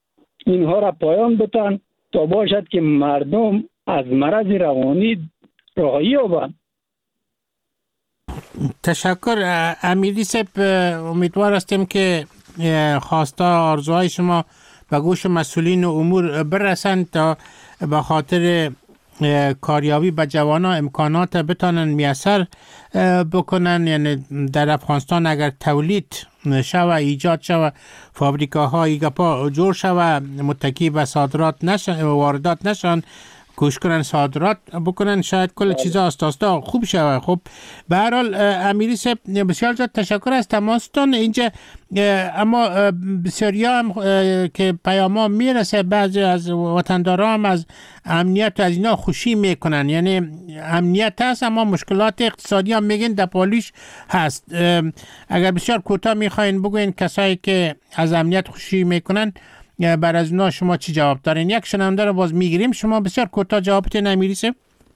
S12: اینها را پایان بدن تا باشد که مردم از مرض روانی رهایی یابند.
S8: تشکر امیری صاحب. امیدوار هستیم که خواستا آرزوهای شما به گوش مسئولین و امور برسند تا به خاطر کاریابی به جوانا امکانات بتانن میسر بکنن. یعنی در افغانستان اگر تولید شوه، ایجاد شوه، فابریکاهای گپا جور شوه، متکی به صادرات نشن، واردات نشن، کوشش کنن صادرات بکنن، شاید کل چیزا آستاستا خوب شوه. خب به هر حال امیری صاحب بسیار زیاد تشکر از تماستان اینجا. اما بسیاریا هم که پیاما میرسه، بعضی از وطندارا هم از امنیت از اینا خوشی میکنن. یعنی امنیت هست اما مشکلات اقتصادی هم میگن دپالیش هست. اگر بسیار کوتاه میخواین بگوین کسایی که از امنیت خوشی میکنن بر از اونا شما چی جواب دارین؟ یک شنونده رو باز میگیریم، شما بسیار کوتاه جوابتون امیری صاحب.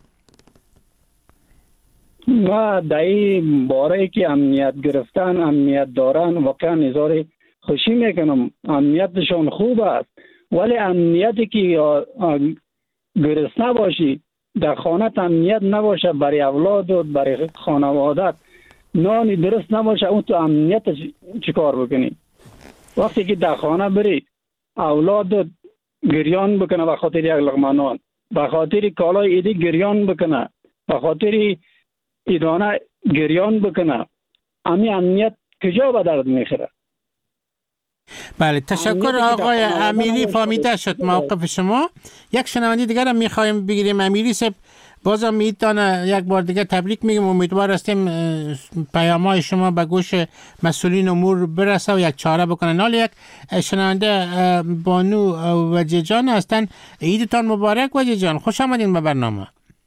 S12: ما در این باره که امنیت گرفتن، امنیت دارن، واقعا نظاره خوشی میکنم. امنیتشان خوب است، ولی امنیتی که گرسنه باشی، در خانه امنیت نباشه، برای اولاد و برای خانوادت نانی درست نباشه، اون تو امنیت چیکار بکنی؟ وقتی که در خانه بری اولاد گریان بکنه به خاطر یک لقمه نان، به خاطر کالای ایدی گریان بکنه، به خاطر ایدانه گریان بکنه، امی امنیت کجا به درد میخوره؟
S8: بله تشکر آقای امیری، فهمیده شد موقف شما. یک شنونده دیگر هم میخوایم بگیریم. امیری صاحب بازم میتونه یک بار دیگه تبریک میگم. امیدوار هستیم پیام‌های شما به گوش مسئولین امور برسه و یک چاره بکنن. حالا یک شنونده بانو وجه جان هستن. عیدتان مبارک وجه جان، خوش آمدین به برنامه.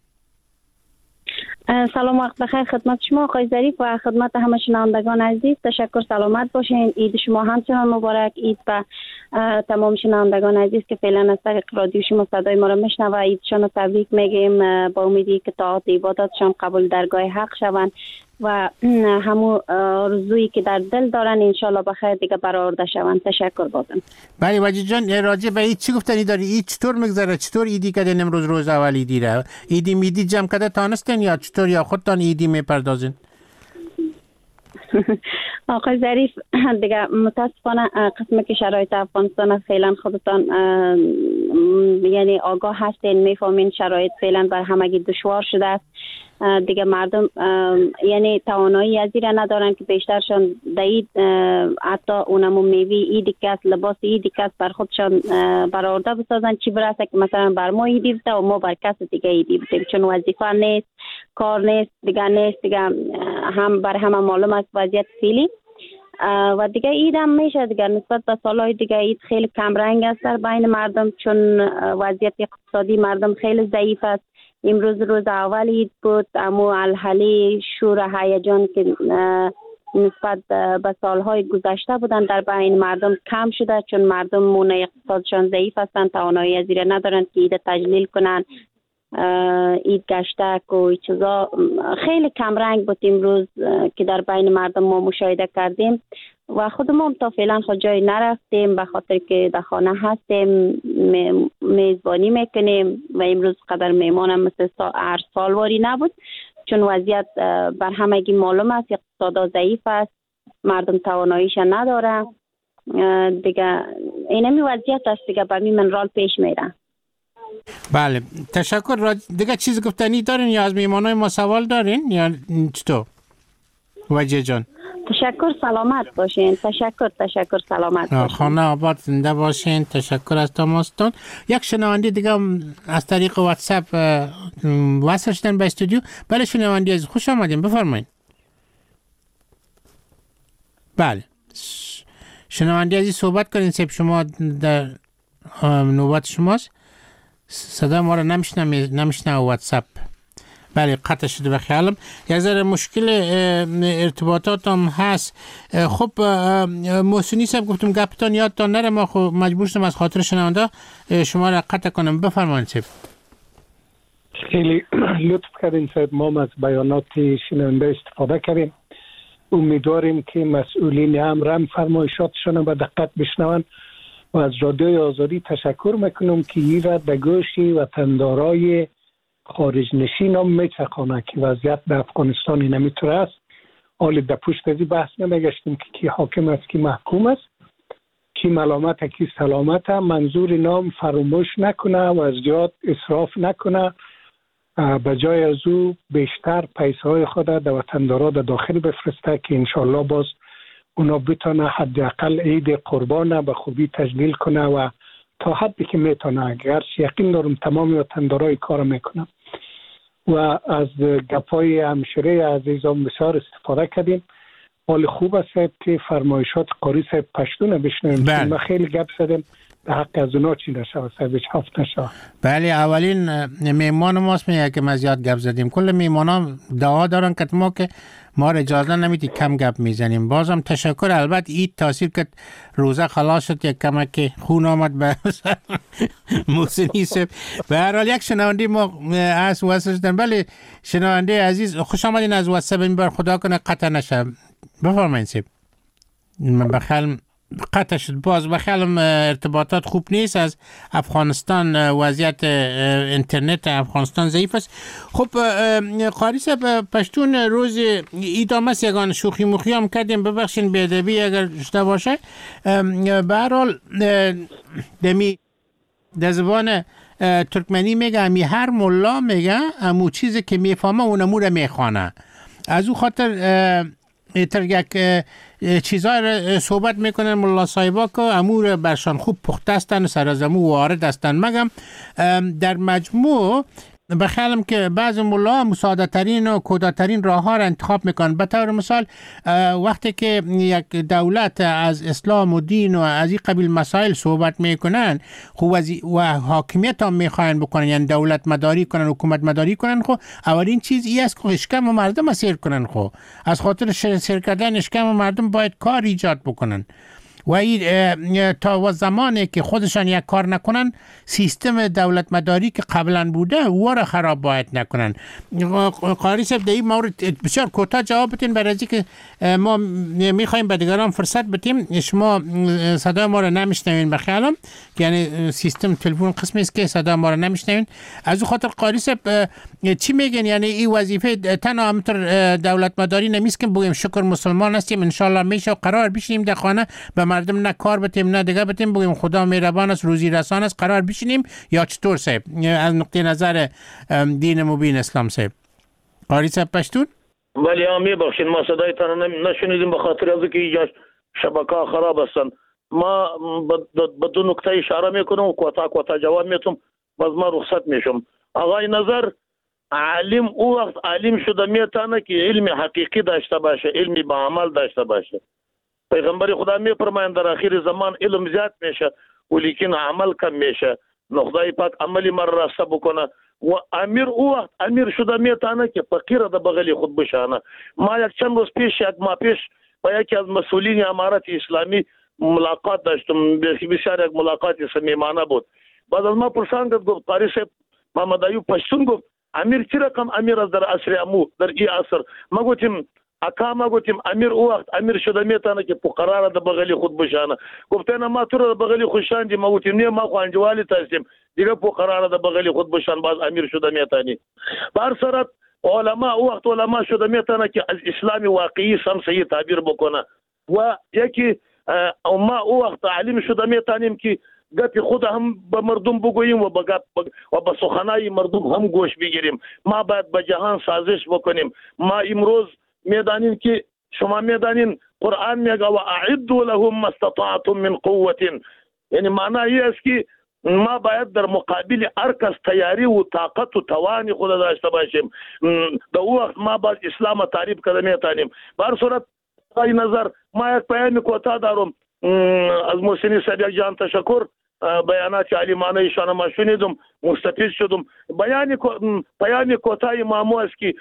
S13: سلام، وقت بخیر خدمت شما آقای ظریف و خدمت همه شنوندگان عزیز. تشکر، سلامت باشین. عید شما همچنان مبارک. عید به تمام شنوندگان عزیز که فعلا از طریق رادیو شما صدای ما را میشنوه، عیدشان رو تبریک میگیم با امیدی که طاعات عباداتشان قبول درگاه حق شوند و همون آرزویی که در دل دارن انشالله بخیر دیگه برآورده شوند. تشکر بازم.
S8: بله وجه جان، راجع به عید چی گفتنی داری؟ عید چطور میگذره؟ چطور عیدی کردین امروز روز اول عیدی را؟ عیدی میدی جمع کرده تانستین یا چطور، یا خودتان عیدی میپردازین؟
S13: آقای ظریف دیگه متاسفانه قسمی که شرایط افغانستان فعلا خودتان یعنی آگاه هستین، میفهمین شرایط فعلا بر همگی دشوار شده است. دیگه مردم یعنی توانایی از این ندارن که بیشترشان دید حتی اونمو میوی ایدی کس، لباس ایدی کس بر خودشان برآورده بسازن، چی برسه که مثلا بر ما ایدی بده و ما بر کس دیگه ایدی بدیم، چون وظیفه نیست، کار نیست، دیگه نیست، دیگه هم بر همه معلوم است وضعیت فعلی و دیگه عید هم میشه دیگه نسبت به سالهای دیگه عید خیلی کم رنگ است در بین مردم، چون وضعیت اقتصادی مردم خیلی ضعیف است. امروز روز اول عید بود، اما الحلی شور هیجان که نسبت به سالهای گذشته بودن در بین مردم کم شده، چون مردم مونه اقتصادشان ضعیف هستند، توانایی از این ندارند که عید تجلیل کنن، عید گشتک و چیزا خیلی کم رنگ بود امروز که در بین مردم ما مشاهده کردیم و خود ما تا فعلا خود جای نرفتیم به خاطر که در خانه هستیم، میزبانی میکنیم و امروز قدر میمان هم مثل هر سالواری نبود، چون وضعیت بر همگی معلوم است، اقتصاد ضعیف است، مردم تواناییش نداره دیگه. اینمی وضعیت است دیگه، بر می منرال پیش میره.
S8: بله تشکر. دیگه چیز گفتنی دارین یا از میمانای ما سوال دارین یا چطور وجه جان؟
S13: تشکر، سلامت باشین. تشکر تشکر سلامت باشین.
S8: خانه آباد زنده باشین. تشکر از تماستون. یک شنونده دیگه از طریق واتساپ وصل شدن به استودیو. بله شنونده از خوش آمدین، بفرمایید. بله شنونده عزیز صحبت کنین. سب شما در نوبت شماست. صدا ما رو نمیشنم نمیشنم واتساپ. بله قطع شده به خیالم. یک ذره مشکل ارتباطات هم هست. خب محسنی صاحب گفتم گپتان یادتان نره، ما خب مجبور شدم از خاطر شنونده شما را قطع کنم. بفرمایید صاحب.
S4: خیلی لطف کردین صاحب، ما از بیانات شنونده استفاده کردیم. امیدواریم که مسئولین هم رم فرمایشاتشون به دقت بشنون و از رادیوی آزادی تشکر میکنم که این را به گوش وطندارای خارج نشین هم میچخانه که وضعیت در افغانستان نمیتونه است. حالی در پشت ازی بحث نمیگشتیم که کی حاکم است کی محکوم است، کی ملامت کی سلامت. منظور نام فراموش نکنه و از زیاد اسراف نکنه، به جای از او بیشتر پیسه های خود در وطندارا در داخل بفرسته که انشالله باز اونا بتونه حداقل عید قربان به خوبی تجلیل کنه و تا حدی که میتونه. گرچه یقین دارم تمام وطندارای کار میکنه و از گپای همشیره عزیزان بسیار استفاده کردیم. حال خوب است که فرمایشات قاری صاحب پشتون بشنویم.
S8: بله.
S4: ما خیلی گپ زدیم به حق از اونا چی نشه صاحبش هفت نشه.
S8: بله اولین میمان ماست میگه که ما زیاد گپ زدیم. کل میمان ها دعا دارن که ما که ما را اجازه نمیدی کم گپ میزنیم. بازم تشکر. البته این تاثیر که روزه خلاص شد یک کمک که خون آمد به محسنی صاحب. به هر حال یک شنونده ما از واسه شدن. بله شنونده عزیز خوش آمدین از واسه این بار خدا کنه قطع نشه. بفرمایید صاحب. من بخیالم قطع شد. باز بخیالم ارتباطات خوب نیست از افغانستان. وضعیت اینترنت افغانستان ضعیف است. خب قاری صاحب پشتون روز ایدامه یگان شوخی مخی هم کردیم، ببخشین بی‌ادبی اگر شده باشه. به هر حال دمی در زبان ترکمنی میگه امی هر ملا میگه امو چیزی که میفهمه اونمو رو میخوانه. از او خاطر تر یک چیزای را صحبت میکنن ملا صاحبا که امور برشان خوب پخته هستن، سر از امو وارد هستن. مگم در مجموع بخیالم که بعض ملا مساعده ترین و کودا ترین راه ها را انتخاب میکنن. به طور مثال وقتی که یک دولت از اسلام و دین و از این قبیل مسائل صحبت میکنن خب و حاکمیت هم میخواین بکنن، یعنی دولت مداری کنن، حکومت مداری کنن، خب اولین چیز این است که اشکم مردم اسیر کنن. خب از خاطر سیر کردن اشکم مردم باید کار ایجاد بکنن و این تا و زمانی که خودشان یک کار نکنن سیستم دولت مداری که قبلا بوده او را خراب باید نکنن. قاری صاحب در این مورد بسیار کوتاه جواب بدین برای اینکه ما میخوایم به دیگران فرصت بدیم. شما صدا ما را نمیشنوین بخیالم، یعنی سیستم تلفن قسمی است که صدا ما را نمیشنوین. از او خاطر قاری صاحب چی میگن؟ یعنی این وظیفه تنها همطور دولت مداری نمیست که بگیم شکر مسلمان هستیم انشالله میشه و قرار بشینیم در خانه به مردم نه کار بتیم نه دیگه بتیم بگیم خدا مهربان است روزی رسان است قرار بشینیم، یا چطور صاحب از نقطه نظر دین مبین اسلام صاحب؟ قاری صاحب پشتون؟
S9: ولی آمی بخشین ما صدایتان نشنیدیم به خاطر از که اینجا شبکه خراب هستن. ما به دو نکته اشاره میکنم و کوتا کوتا جواب میتونم باز ما رخصت میشم. آقای نظر عالم او وقت عالم شده میتونه که علم حقیقی داشته باشه، علمی با عمل داشته باشه. پیغمبر خدا میفرمایند در آخر زمان علم زیاد میشه ولیکن عمل کم میشه. خدای پاک عملی مر راسته بکنه و امیر او وقت امیر شده میتونه که فقیر در بغل خود بشانه. ما یک چند روز پیش یک ماه پیش با یکی از مسئولین امارت اسلامی ملاقات داشتم. بسیار یک ملاقات صمیمانه بود. بعد از ما پرسان گفت قاری صاحب محمد ایوب پشتون گفت امیر چی رقم امیر از در عصر امو در این عصر؟ ما گفتیم اکا ما گفتیم امیر او وقت امیر شده میتونه که فقرا را در بغل خود بشانه. گفتن ما تو را در بغل خوشاندیم. ما گفتیم نه ما خوانجوالی هستیم دیگه فقرا را در بغل خود بشان باز امیر شده میتونی. بر صورت علما او وقت علما شده میتونه که از اسلام واقعی سم صحیح تعبیر بکنه و یکی ما او وقت عالم شده میتونیم که گپی خود هم به مردم بگوییم و به و به سخنای مردم هم گوش بگیریم. ما باید به جهان سازش بکنیم. ما امروز میدانیم که شما میدانین قرآن میگه و اعدوا لهم ما استطعتم من قوة، یعنی معنی است که ما باید در مقابل هر کس تیاری و طاقت و توان خود داشته باشیم. در او وقت ما باید اسلام تعریف کرده میتونیم. به هر صورت ای نظر ما یک پیام کوتاه دارم از محسنی صاحب جان تشکر. بیانات علیمانه ایشان ما شنیدم مستفید شدم. بیان پیام کوتاه مامو است که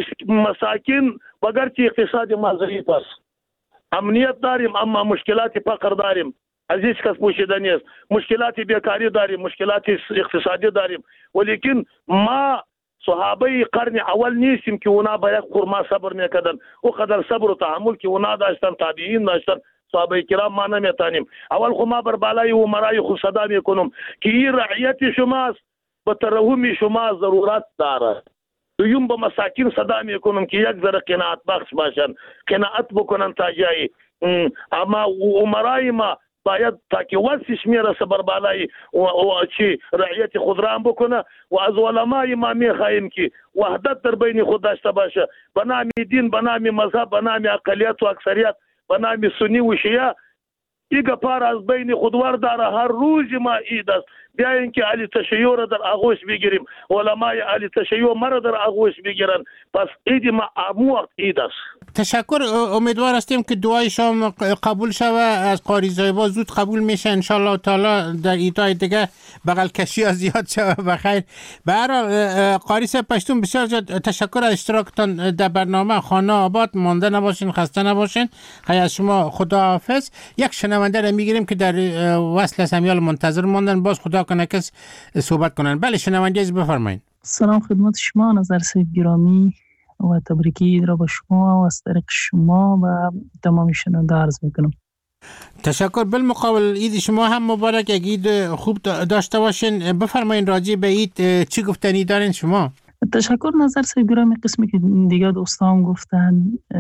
S9: مساکین بگرچه اقتصاد ما ضعیف است، امنیت داریم اما مشکلات فقر داریم، از هیچ کس پوشیده نیست. مشکلات بیکاری داریم، مشکلات اقتصادی داریم، ولیکن ما صحابه قرن اول نیستیم که اونا با یک خرما صبر میکردن. او قدر صبر و تحمل که اونا داشتن تابعین داشتن صحابه کرام ما نمیتانیم. اول خو ما بر بالای و مرای خو صدا میکنم که این رعیت شماست به ترحم شما ضرورت دارد. دویم به مساکین صدا میکنم که یک ذره قناعت بخش باشن، قناعت بکنن تا جایی. اما عمرای ما باید تا که وسش میرسه بر بالای و چی رعیت خود رام بکنه و از علمای ما میخواهیم که وحدت در بین خود داشته باشه، به نام دین، به نام مذهب، به نام اقلیت و اکثریت، به نام سنی و شیعه ایگه پار از بین خود ورداره. هر روز ما عید است، بیاین که علی تشیع را در آغوش بگیریم، علمای علی تشیع ما را در آغوش بگیرن. پس عید ما امو وقت عید است.
S8: تشکر. امیدوار هستیم که دعای شما قبول شوه، از قاری زایبا زود قبول میشه ان شاء الله تعالی. در ایدای دیگه بغل کشی ها زیاد شوه. بخیر. به هر حال قاری صاحب پشتون بسیار زیاد تشکر از اشتراکتان در برنامه. خانه آباد، مانده نباشین، خسته نباشین. خیلی از شما خداحافظ. یک شنونده را میگیریم که در وصل سمیال منتظر ماندن، باز خدا کنه کس صحبت کنن. بله شنونده از بفرمایید.
S6: سلام خدمت شما نظر صاحب گرامی و تبریک عید را به شما و از طریق شما و تمام شنونده عرض میکنم.
S8: تشکر. بالمقابل عید شما هم مبارک، یک عید خوب داشته باشین. بفرمایید راجع به عید چی گفتنی دارین شما؟
S6: تشکر نظر صاحب گرامی. قسمی که دیگه دوستان گفتن،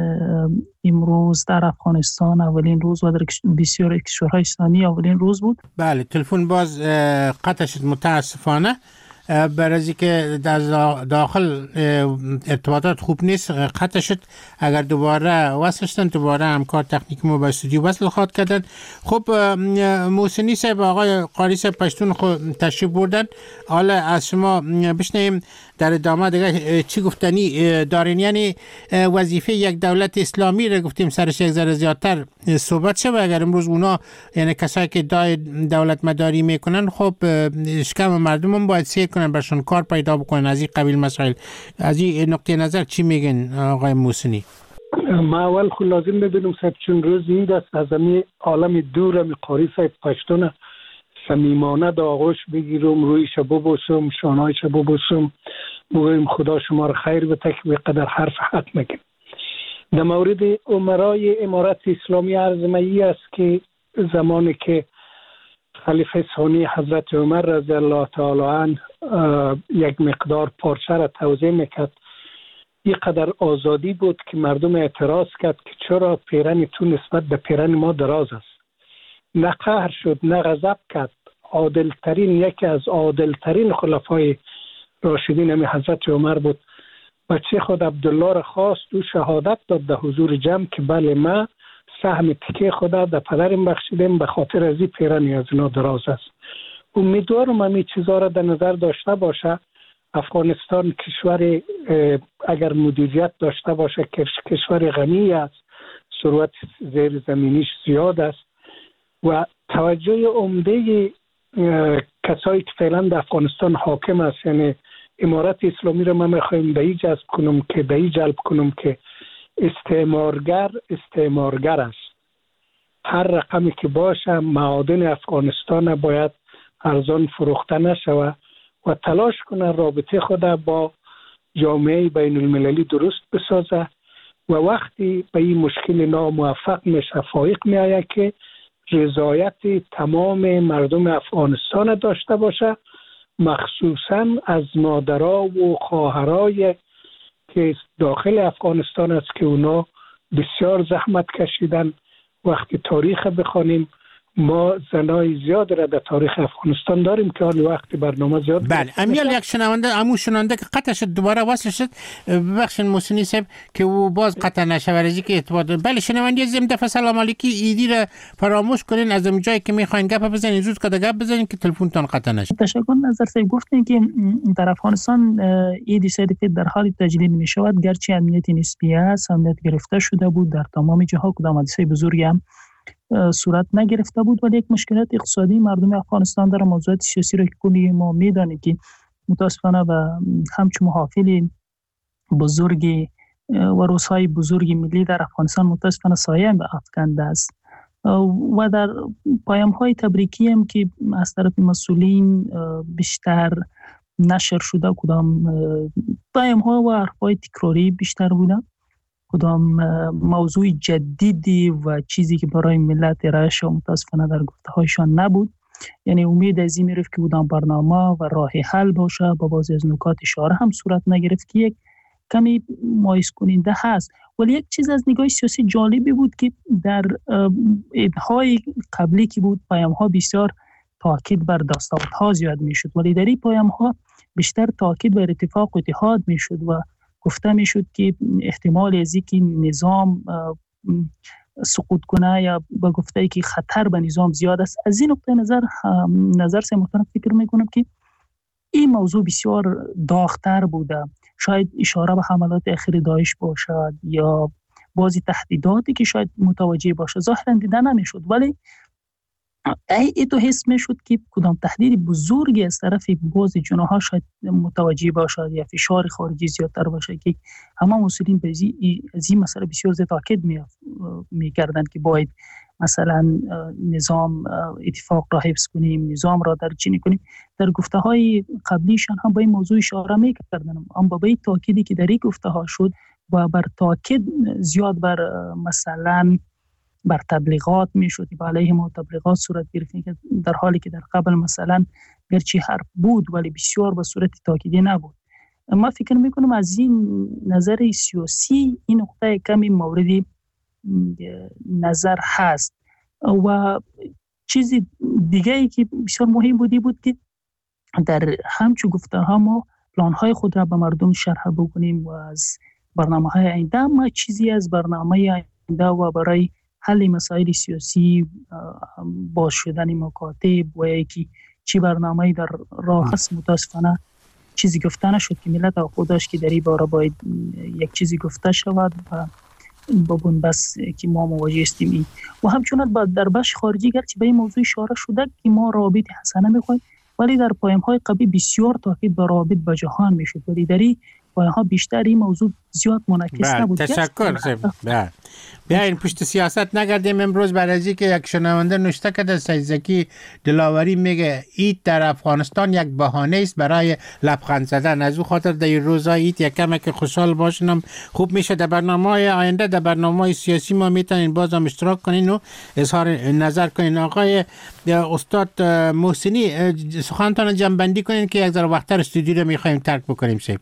S6: امروز در افغانستان اولین روز و در بسیار کشورهای اسلامی اولین روز بود.
S8: بله تلفن باز قطع شد متاسفانه، برای که در داخل ارتباطات خوب نیست قطع شد. اگر دوباره وصل شدن دوباره همکار تکنیک ما به استودیو وصل خواهد کردن. خب محسنی صاحب، آقای قاری صاحب پشتون خود تشریف بردن، حالا از شما بشنیم در ادامه دیگه چی گفتنی دارین. یعنی وظیفه یک دولت اسلامی رو گفتیم سرش یک ذره زیادتر صحبت شد. اگر امروز اونا یعنی کسایی که دای دولت مداری میکنن خب شکم مردم هم باید سیر کنن، برشون کار پیدا بکنن. از این قبیل مسائل، از این نقطه نظر چی میگن آقای محسنی؟
S4: ما اول خود لازم بدونم صاحب چون روز عید است، از همین عالم دور می قاری صاحب پشتون صمیمانه در آغوش بگیرم، روی شبو بوسم، شانهای شبو بوسم، بگویم خدا شما را خیر بده که به قدر حرف حق میگیم. در مورد امرای امارت اسلامی عرض می است که زمانی که خلیفه ثانی حضرت عمر رضی الله تعالی عنه یک مقدار پارچه را توزیع میکرد، این قدر آزادی بود که مردم اعتراض کرد که چرا پیرن تو نسبت به پیرن ما دراز است. نه قهر شد نه غضب کرد. عادلترین یکی از عادلترین خلفای راشدین همی حضرت عمر بود. بچه خود عبدالله را خواست و شهادت داد در حضور جمع که بله ما سهم تکه خدا در پدرم بخشیدیم به خاطر از این پیرن از اینا دراز است. امیدوارم همین چیزا را در نظر داشته باشه. افغانستان کشور اگر مدیریت داشته باشه کشور غنی است، ثروت زیر زمینیش زیاد است و توجه عمده کسایی که فعلا در افغانستان حاکم است، یعنی امارت اسلامی را من میخوایم به این جذب کنم که به این جلب کنم که استعمارگر استعمارگر است. هر رقمی که باشه معادن افغانستان باید ارزان فروخته نشود و تلاش کنه رابطه خود با جامعه بین المللی درست بسازه و وقتی به این مشکل ناموفق میشه فائق میآید که رضایت تمام مردم افغانستان داشته باشه، مخصوصا از مادرها و خواهرای که داخل افغانستان است که اونا بسیار زحمت کشیدن. وقتی تاریخ بخوانیم ما زنای زیاد را در تاریخ افغانستان داریم که حال وقتی برنامه زیاد.
S8: بله امیال یک شنونده امو شنونده که قطع شد دوباره وصل شد، ببخشید محسنی صاحب که او باز قطع نشه ورزی که ارتباط. بله شنونده زم دفعه سلام علیکی ایدی را فراموش کنین، از اون جایی که میخواین گپ بزنین زود کده گپ بزنین که تلفنتون قطع نشه.
S6: تشکر نظر صاحب. گفتین که در افغانستان عید سید در حال تجدید میشود، گرچه امنیت نسبی است، امنیت گرفته شده بود در تمام جاها، کدام حادثه بزرگی هم صورت نگرفته بود، ولی یک مشکلات اقتصادی مردم افغانستان در موضوعات سیاسی را که کلی ما میدانیم که متاسفانه و همچون محافل بزرگ و روزهای بزرگ ملی در افغانستان متاسفانه سایه به افکنده است و در پیام های تبریکی هم که از طرف مسئولین بیشتر نشر شده، کدام پیام ها و حرف های تکراری بیشتر بودن، کدام موضوع جدیدی و چیزی که برای ملت ارائه شد متاسفانه در گفته هایشان نبود. یعنی امید از این میرفت که بودن برنامه و راه حل باشه. با بعضی از نکات اشاره هم صورت نگرفت که یک کمی مایوس کننده هست. ولی یک چیز از نگاه سیاسی جالبی بود که در ایدهای قبلی که بود پیام‌ها بسیار تاکید بر دستاوردها زیاد میشد، ولی در این پیام‌ها بیشتر تاکید بر اتفاق و اتحاد میشد و گفته میشد که احتمال از اینکه نظام سقوط کنه یا با گفته ای که خطر به نظام زیاد است. از این نقطه نظر نظر سے محترم فکر میکنم که این موضوع بسیار داغ‌تر بوده. شاید اشاره به حملات اخیر داعش باشد یا بعضی تهدیداتی که شاید متوجه باشه، ظاهرا دیده نمیشد، ولی ای تو حس میشد که کدام تهدید بزرگی از طرف بعضی جناح‌ها شاید متوجه باشد یا فشار خارجی زیادتر باشه که همه مسئولین به از این مسئله بسیار زیاد تاکید می‌کردند که باید مثلا نظام اتفاق را حفظ کنیم، نظام را در چینی کنیم. در گفته‌های قبلیشان هم به این موضوع اشاره می‌کردند، اما به این تاکیدی که در این گفته‌ها شد و بر تاکید زیاد بر مثلا بر تبلیغات میشد، با علیه ما تبلیغات صورت گرفت که در حالی که در قبل مثلا گرچه حرف بود ولی بسیار به صورت تاکیدی نبود. ما فکر میکنم از این نظر سیاسی این نقطه کمی مورد نظر هست. و چیز دیگه ای که بسیار مهم بودی بود که در همچون گفته‌ها ما پلان‌های خود را به مردم شرح بکنیم و از برنامه‌های آینده ما چیزی از برنامه آینده و برای حل مسائل سیاسی باز شدن مکاتب و یکی چی برنامه‌ای در راه هست متاسفانه چیزی گفته نشد که ملت خودش که در این باره باید یک چیزی گفته شود و ببون بس که ما مواجه هستیم. و همچنان در بخش خارجی گرچه به این موضوع اشاره شده که ما رابط حسنه می‌خوایم، ولی در پیام‌های قبلی بسیار تاکید بر رابط با جهان میشد، ولی در این پیام‌ها بیشتر این موضوع زیاد منعکس نبود.
S8: تشکر. بله بیاین پشت سیاست نگردیم. امروز بعد از اینکه یک شنونده نوشته کرده سید زکی دلاوری میگه عید در افغانستان یک بهانه است برای لبخند زدن، از او خاطر در این روزا عید یک کم که خوشحال باشنم خوب میشه. در برنامه‌های آینده در برنامه‌های سیاسی ما میتونین بازم اشتراک کنین و اظهار نظر کنین. آقای استاد محسنی سخنتان جمع‌بندی کنین که یک ذره وقت‌تر استودیو رو می‌خوایم ترک بکنیم. سید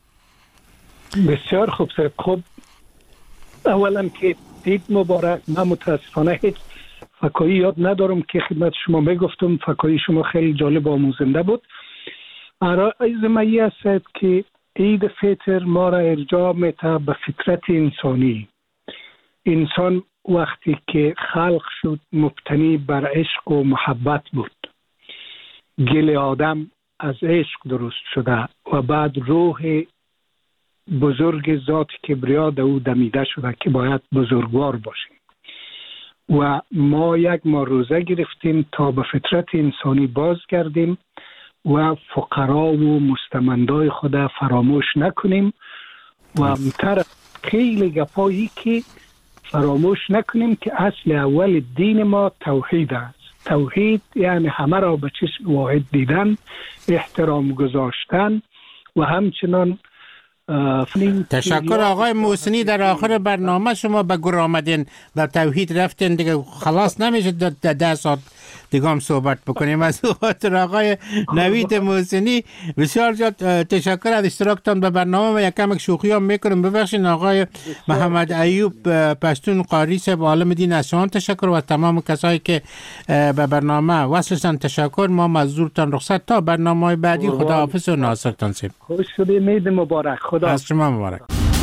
S4: بسیار خوب سر خوب. اولا که عید مبارک. من متاسفانه هیچ فکایی یاد ندارم که خدمت شما بگفتم. فکایی شما خیلی جالب و آموزنده بود. عرایز مایی است که عید فطر ما را ارجاع میده به فطرت انسانی. انسان وقتی که خلق شد مبتنی بر عشق و محبت بود. گل آدم از عشق درست شده و بعد روح بزرگ ذات کبریا در او دمیده شده که باید بزرگوار باشیم و ما یک ماه روزه گرفتیم تا به فطرت انسانی بازگردیم و فقرا و مستمندای خود فراموش نکنیم و طرف خیلی گپایی که فراموش نکنیم که اصل اول دین ما توحید است. توحید یعنی همه را به چشم واحد دیدن، احترام گذاشتن و همچنان
S8: تشکر آقای محسنی. در آخر برنامه شما به گر آمدین و توحید رفتین دیگه خلاص نمیشه در ده ساعت دیگه هم صحبت بکنیم. از خاطر آقای نوید محسنی بسیار زیاد تشکر از اشتراکتان به برنامه و یک کمک شوخی هم میکنم. ببخشید آقای محمد ایوب پشتون قاری صاحب عالم دین از شما تشکر و تمام کسایی که به برنامه وصلشان تشکر. ما مزدورتان رخصت تا برنامه بعدی. خداحافظ و ناصرتان سید.
S4: خوش شدید. عید مبارک. خدا
S8: از شما مبارک.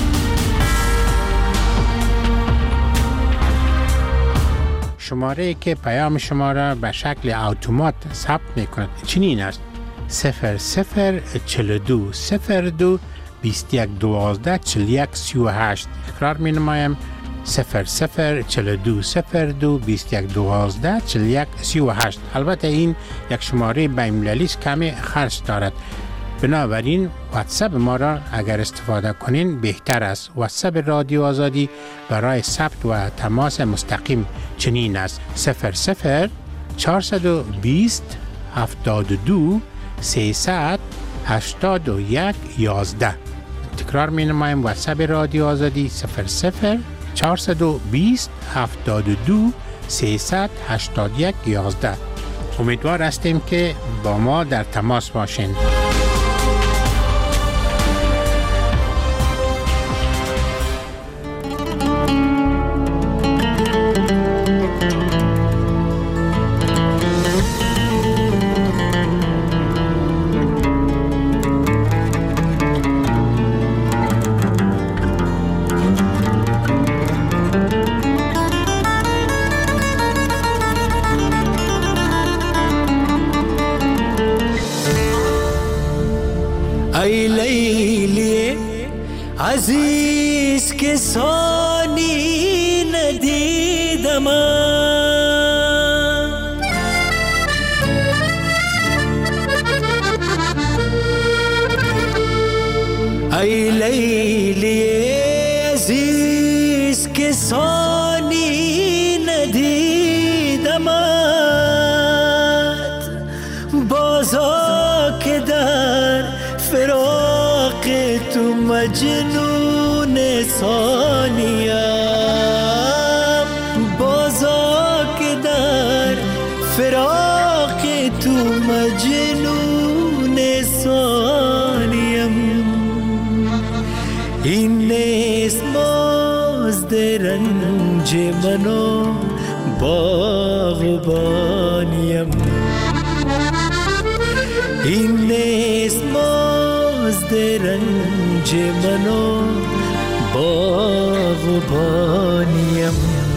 S8: شماره که پیام شما را به شکل اتومات ثبت میکند چنین است: صفر صفر چهل و دو صفر دو بیست و یک دوازده چهل و یک سی و هشت. تکرار می نمایم: صفر صفر چهل و دو صفر دو بیست و یک دوازده چهل و یک سی و هشت. البته این یک شماره بین‌المللی است، کمی خرج دارد، بنابراین واتساپ ما را اگر استفاده کنین بهتر است. واتساپ رادیو آزادی برای ثبت و تماس مستقیم چنین است: صفر صفر چهارصد و بیست هفتاد و دو سیصد هشتاد و یک یازده. تکرار می نمایم: واتساپ رادیو آزادی صفر صفر چهارصد و بیست هفتاد و دو سیصد هشتاد و یک یازده. امیدوار هستیم که با ما در تماس باشین.
S14: ای لیلی عزیز که ثانی ندیدم، ای لیلی عزیز که ثانی ندیدم، بازا که در فراق تو مجنون ثانیم، بازا که در فراق تو مجنون ثانیم. این نیست مزد رنج من و باغبانیم، این نیست مزد رنج من و باغبانیم.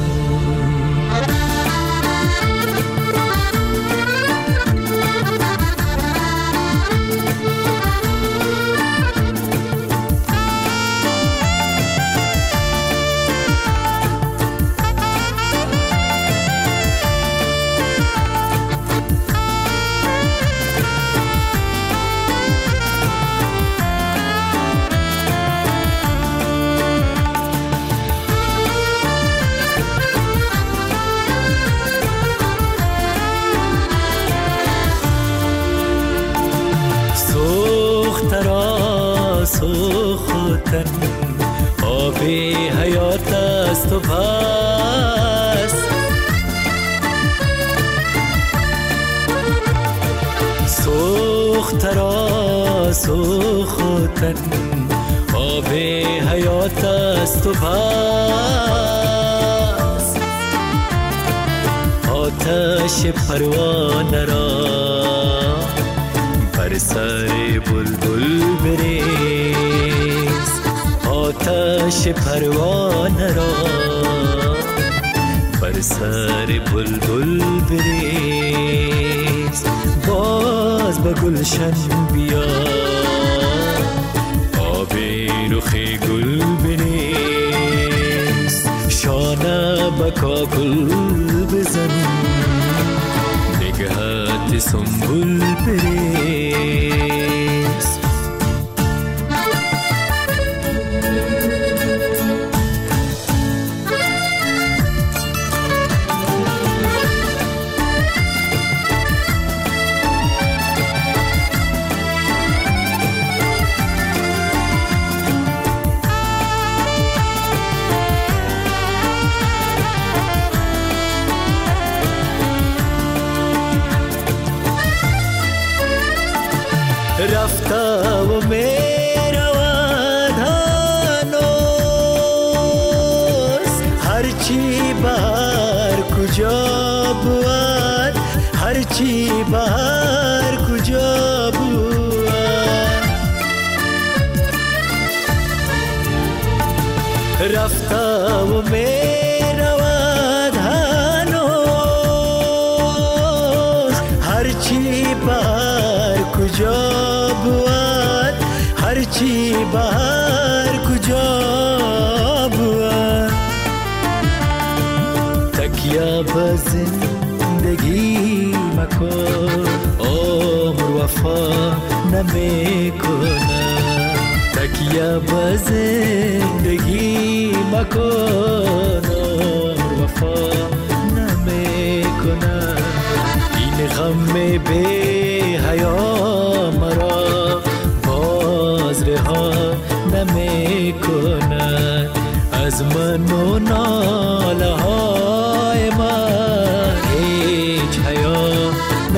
S14: سوختن آب حیات است و بس، سوخت را سوختن آب حیات است و بس، آتش پروانه را بر سر بلبل بریز، آتش پروانه را بر سر بلبل بریز، باز به گلشن بیا آب رخ گل بریز، شانه به کاکل بزن نگهت سنبل بریز. رفته و میرود هنوز، هرچی بهر کجا بود، هرچی بهر کجا بود، رفته و میرود هنوز، هرچی بهر کجا بود، هرچی بهر کجا بود، تکیه به زندگی مکن عمر وفا نمیکنه، تکیه به زندگی مکن عمر وفا نمیکنه، این غم بی حیا مرا باز رها نمیکنه، از من و ناله های من هیچ حیا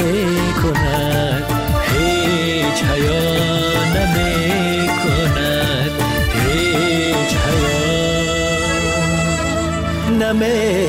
S14: نمی کند، هیچ حیا نمی کند، هیچ حیا نمی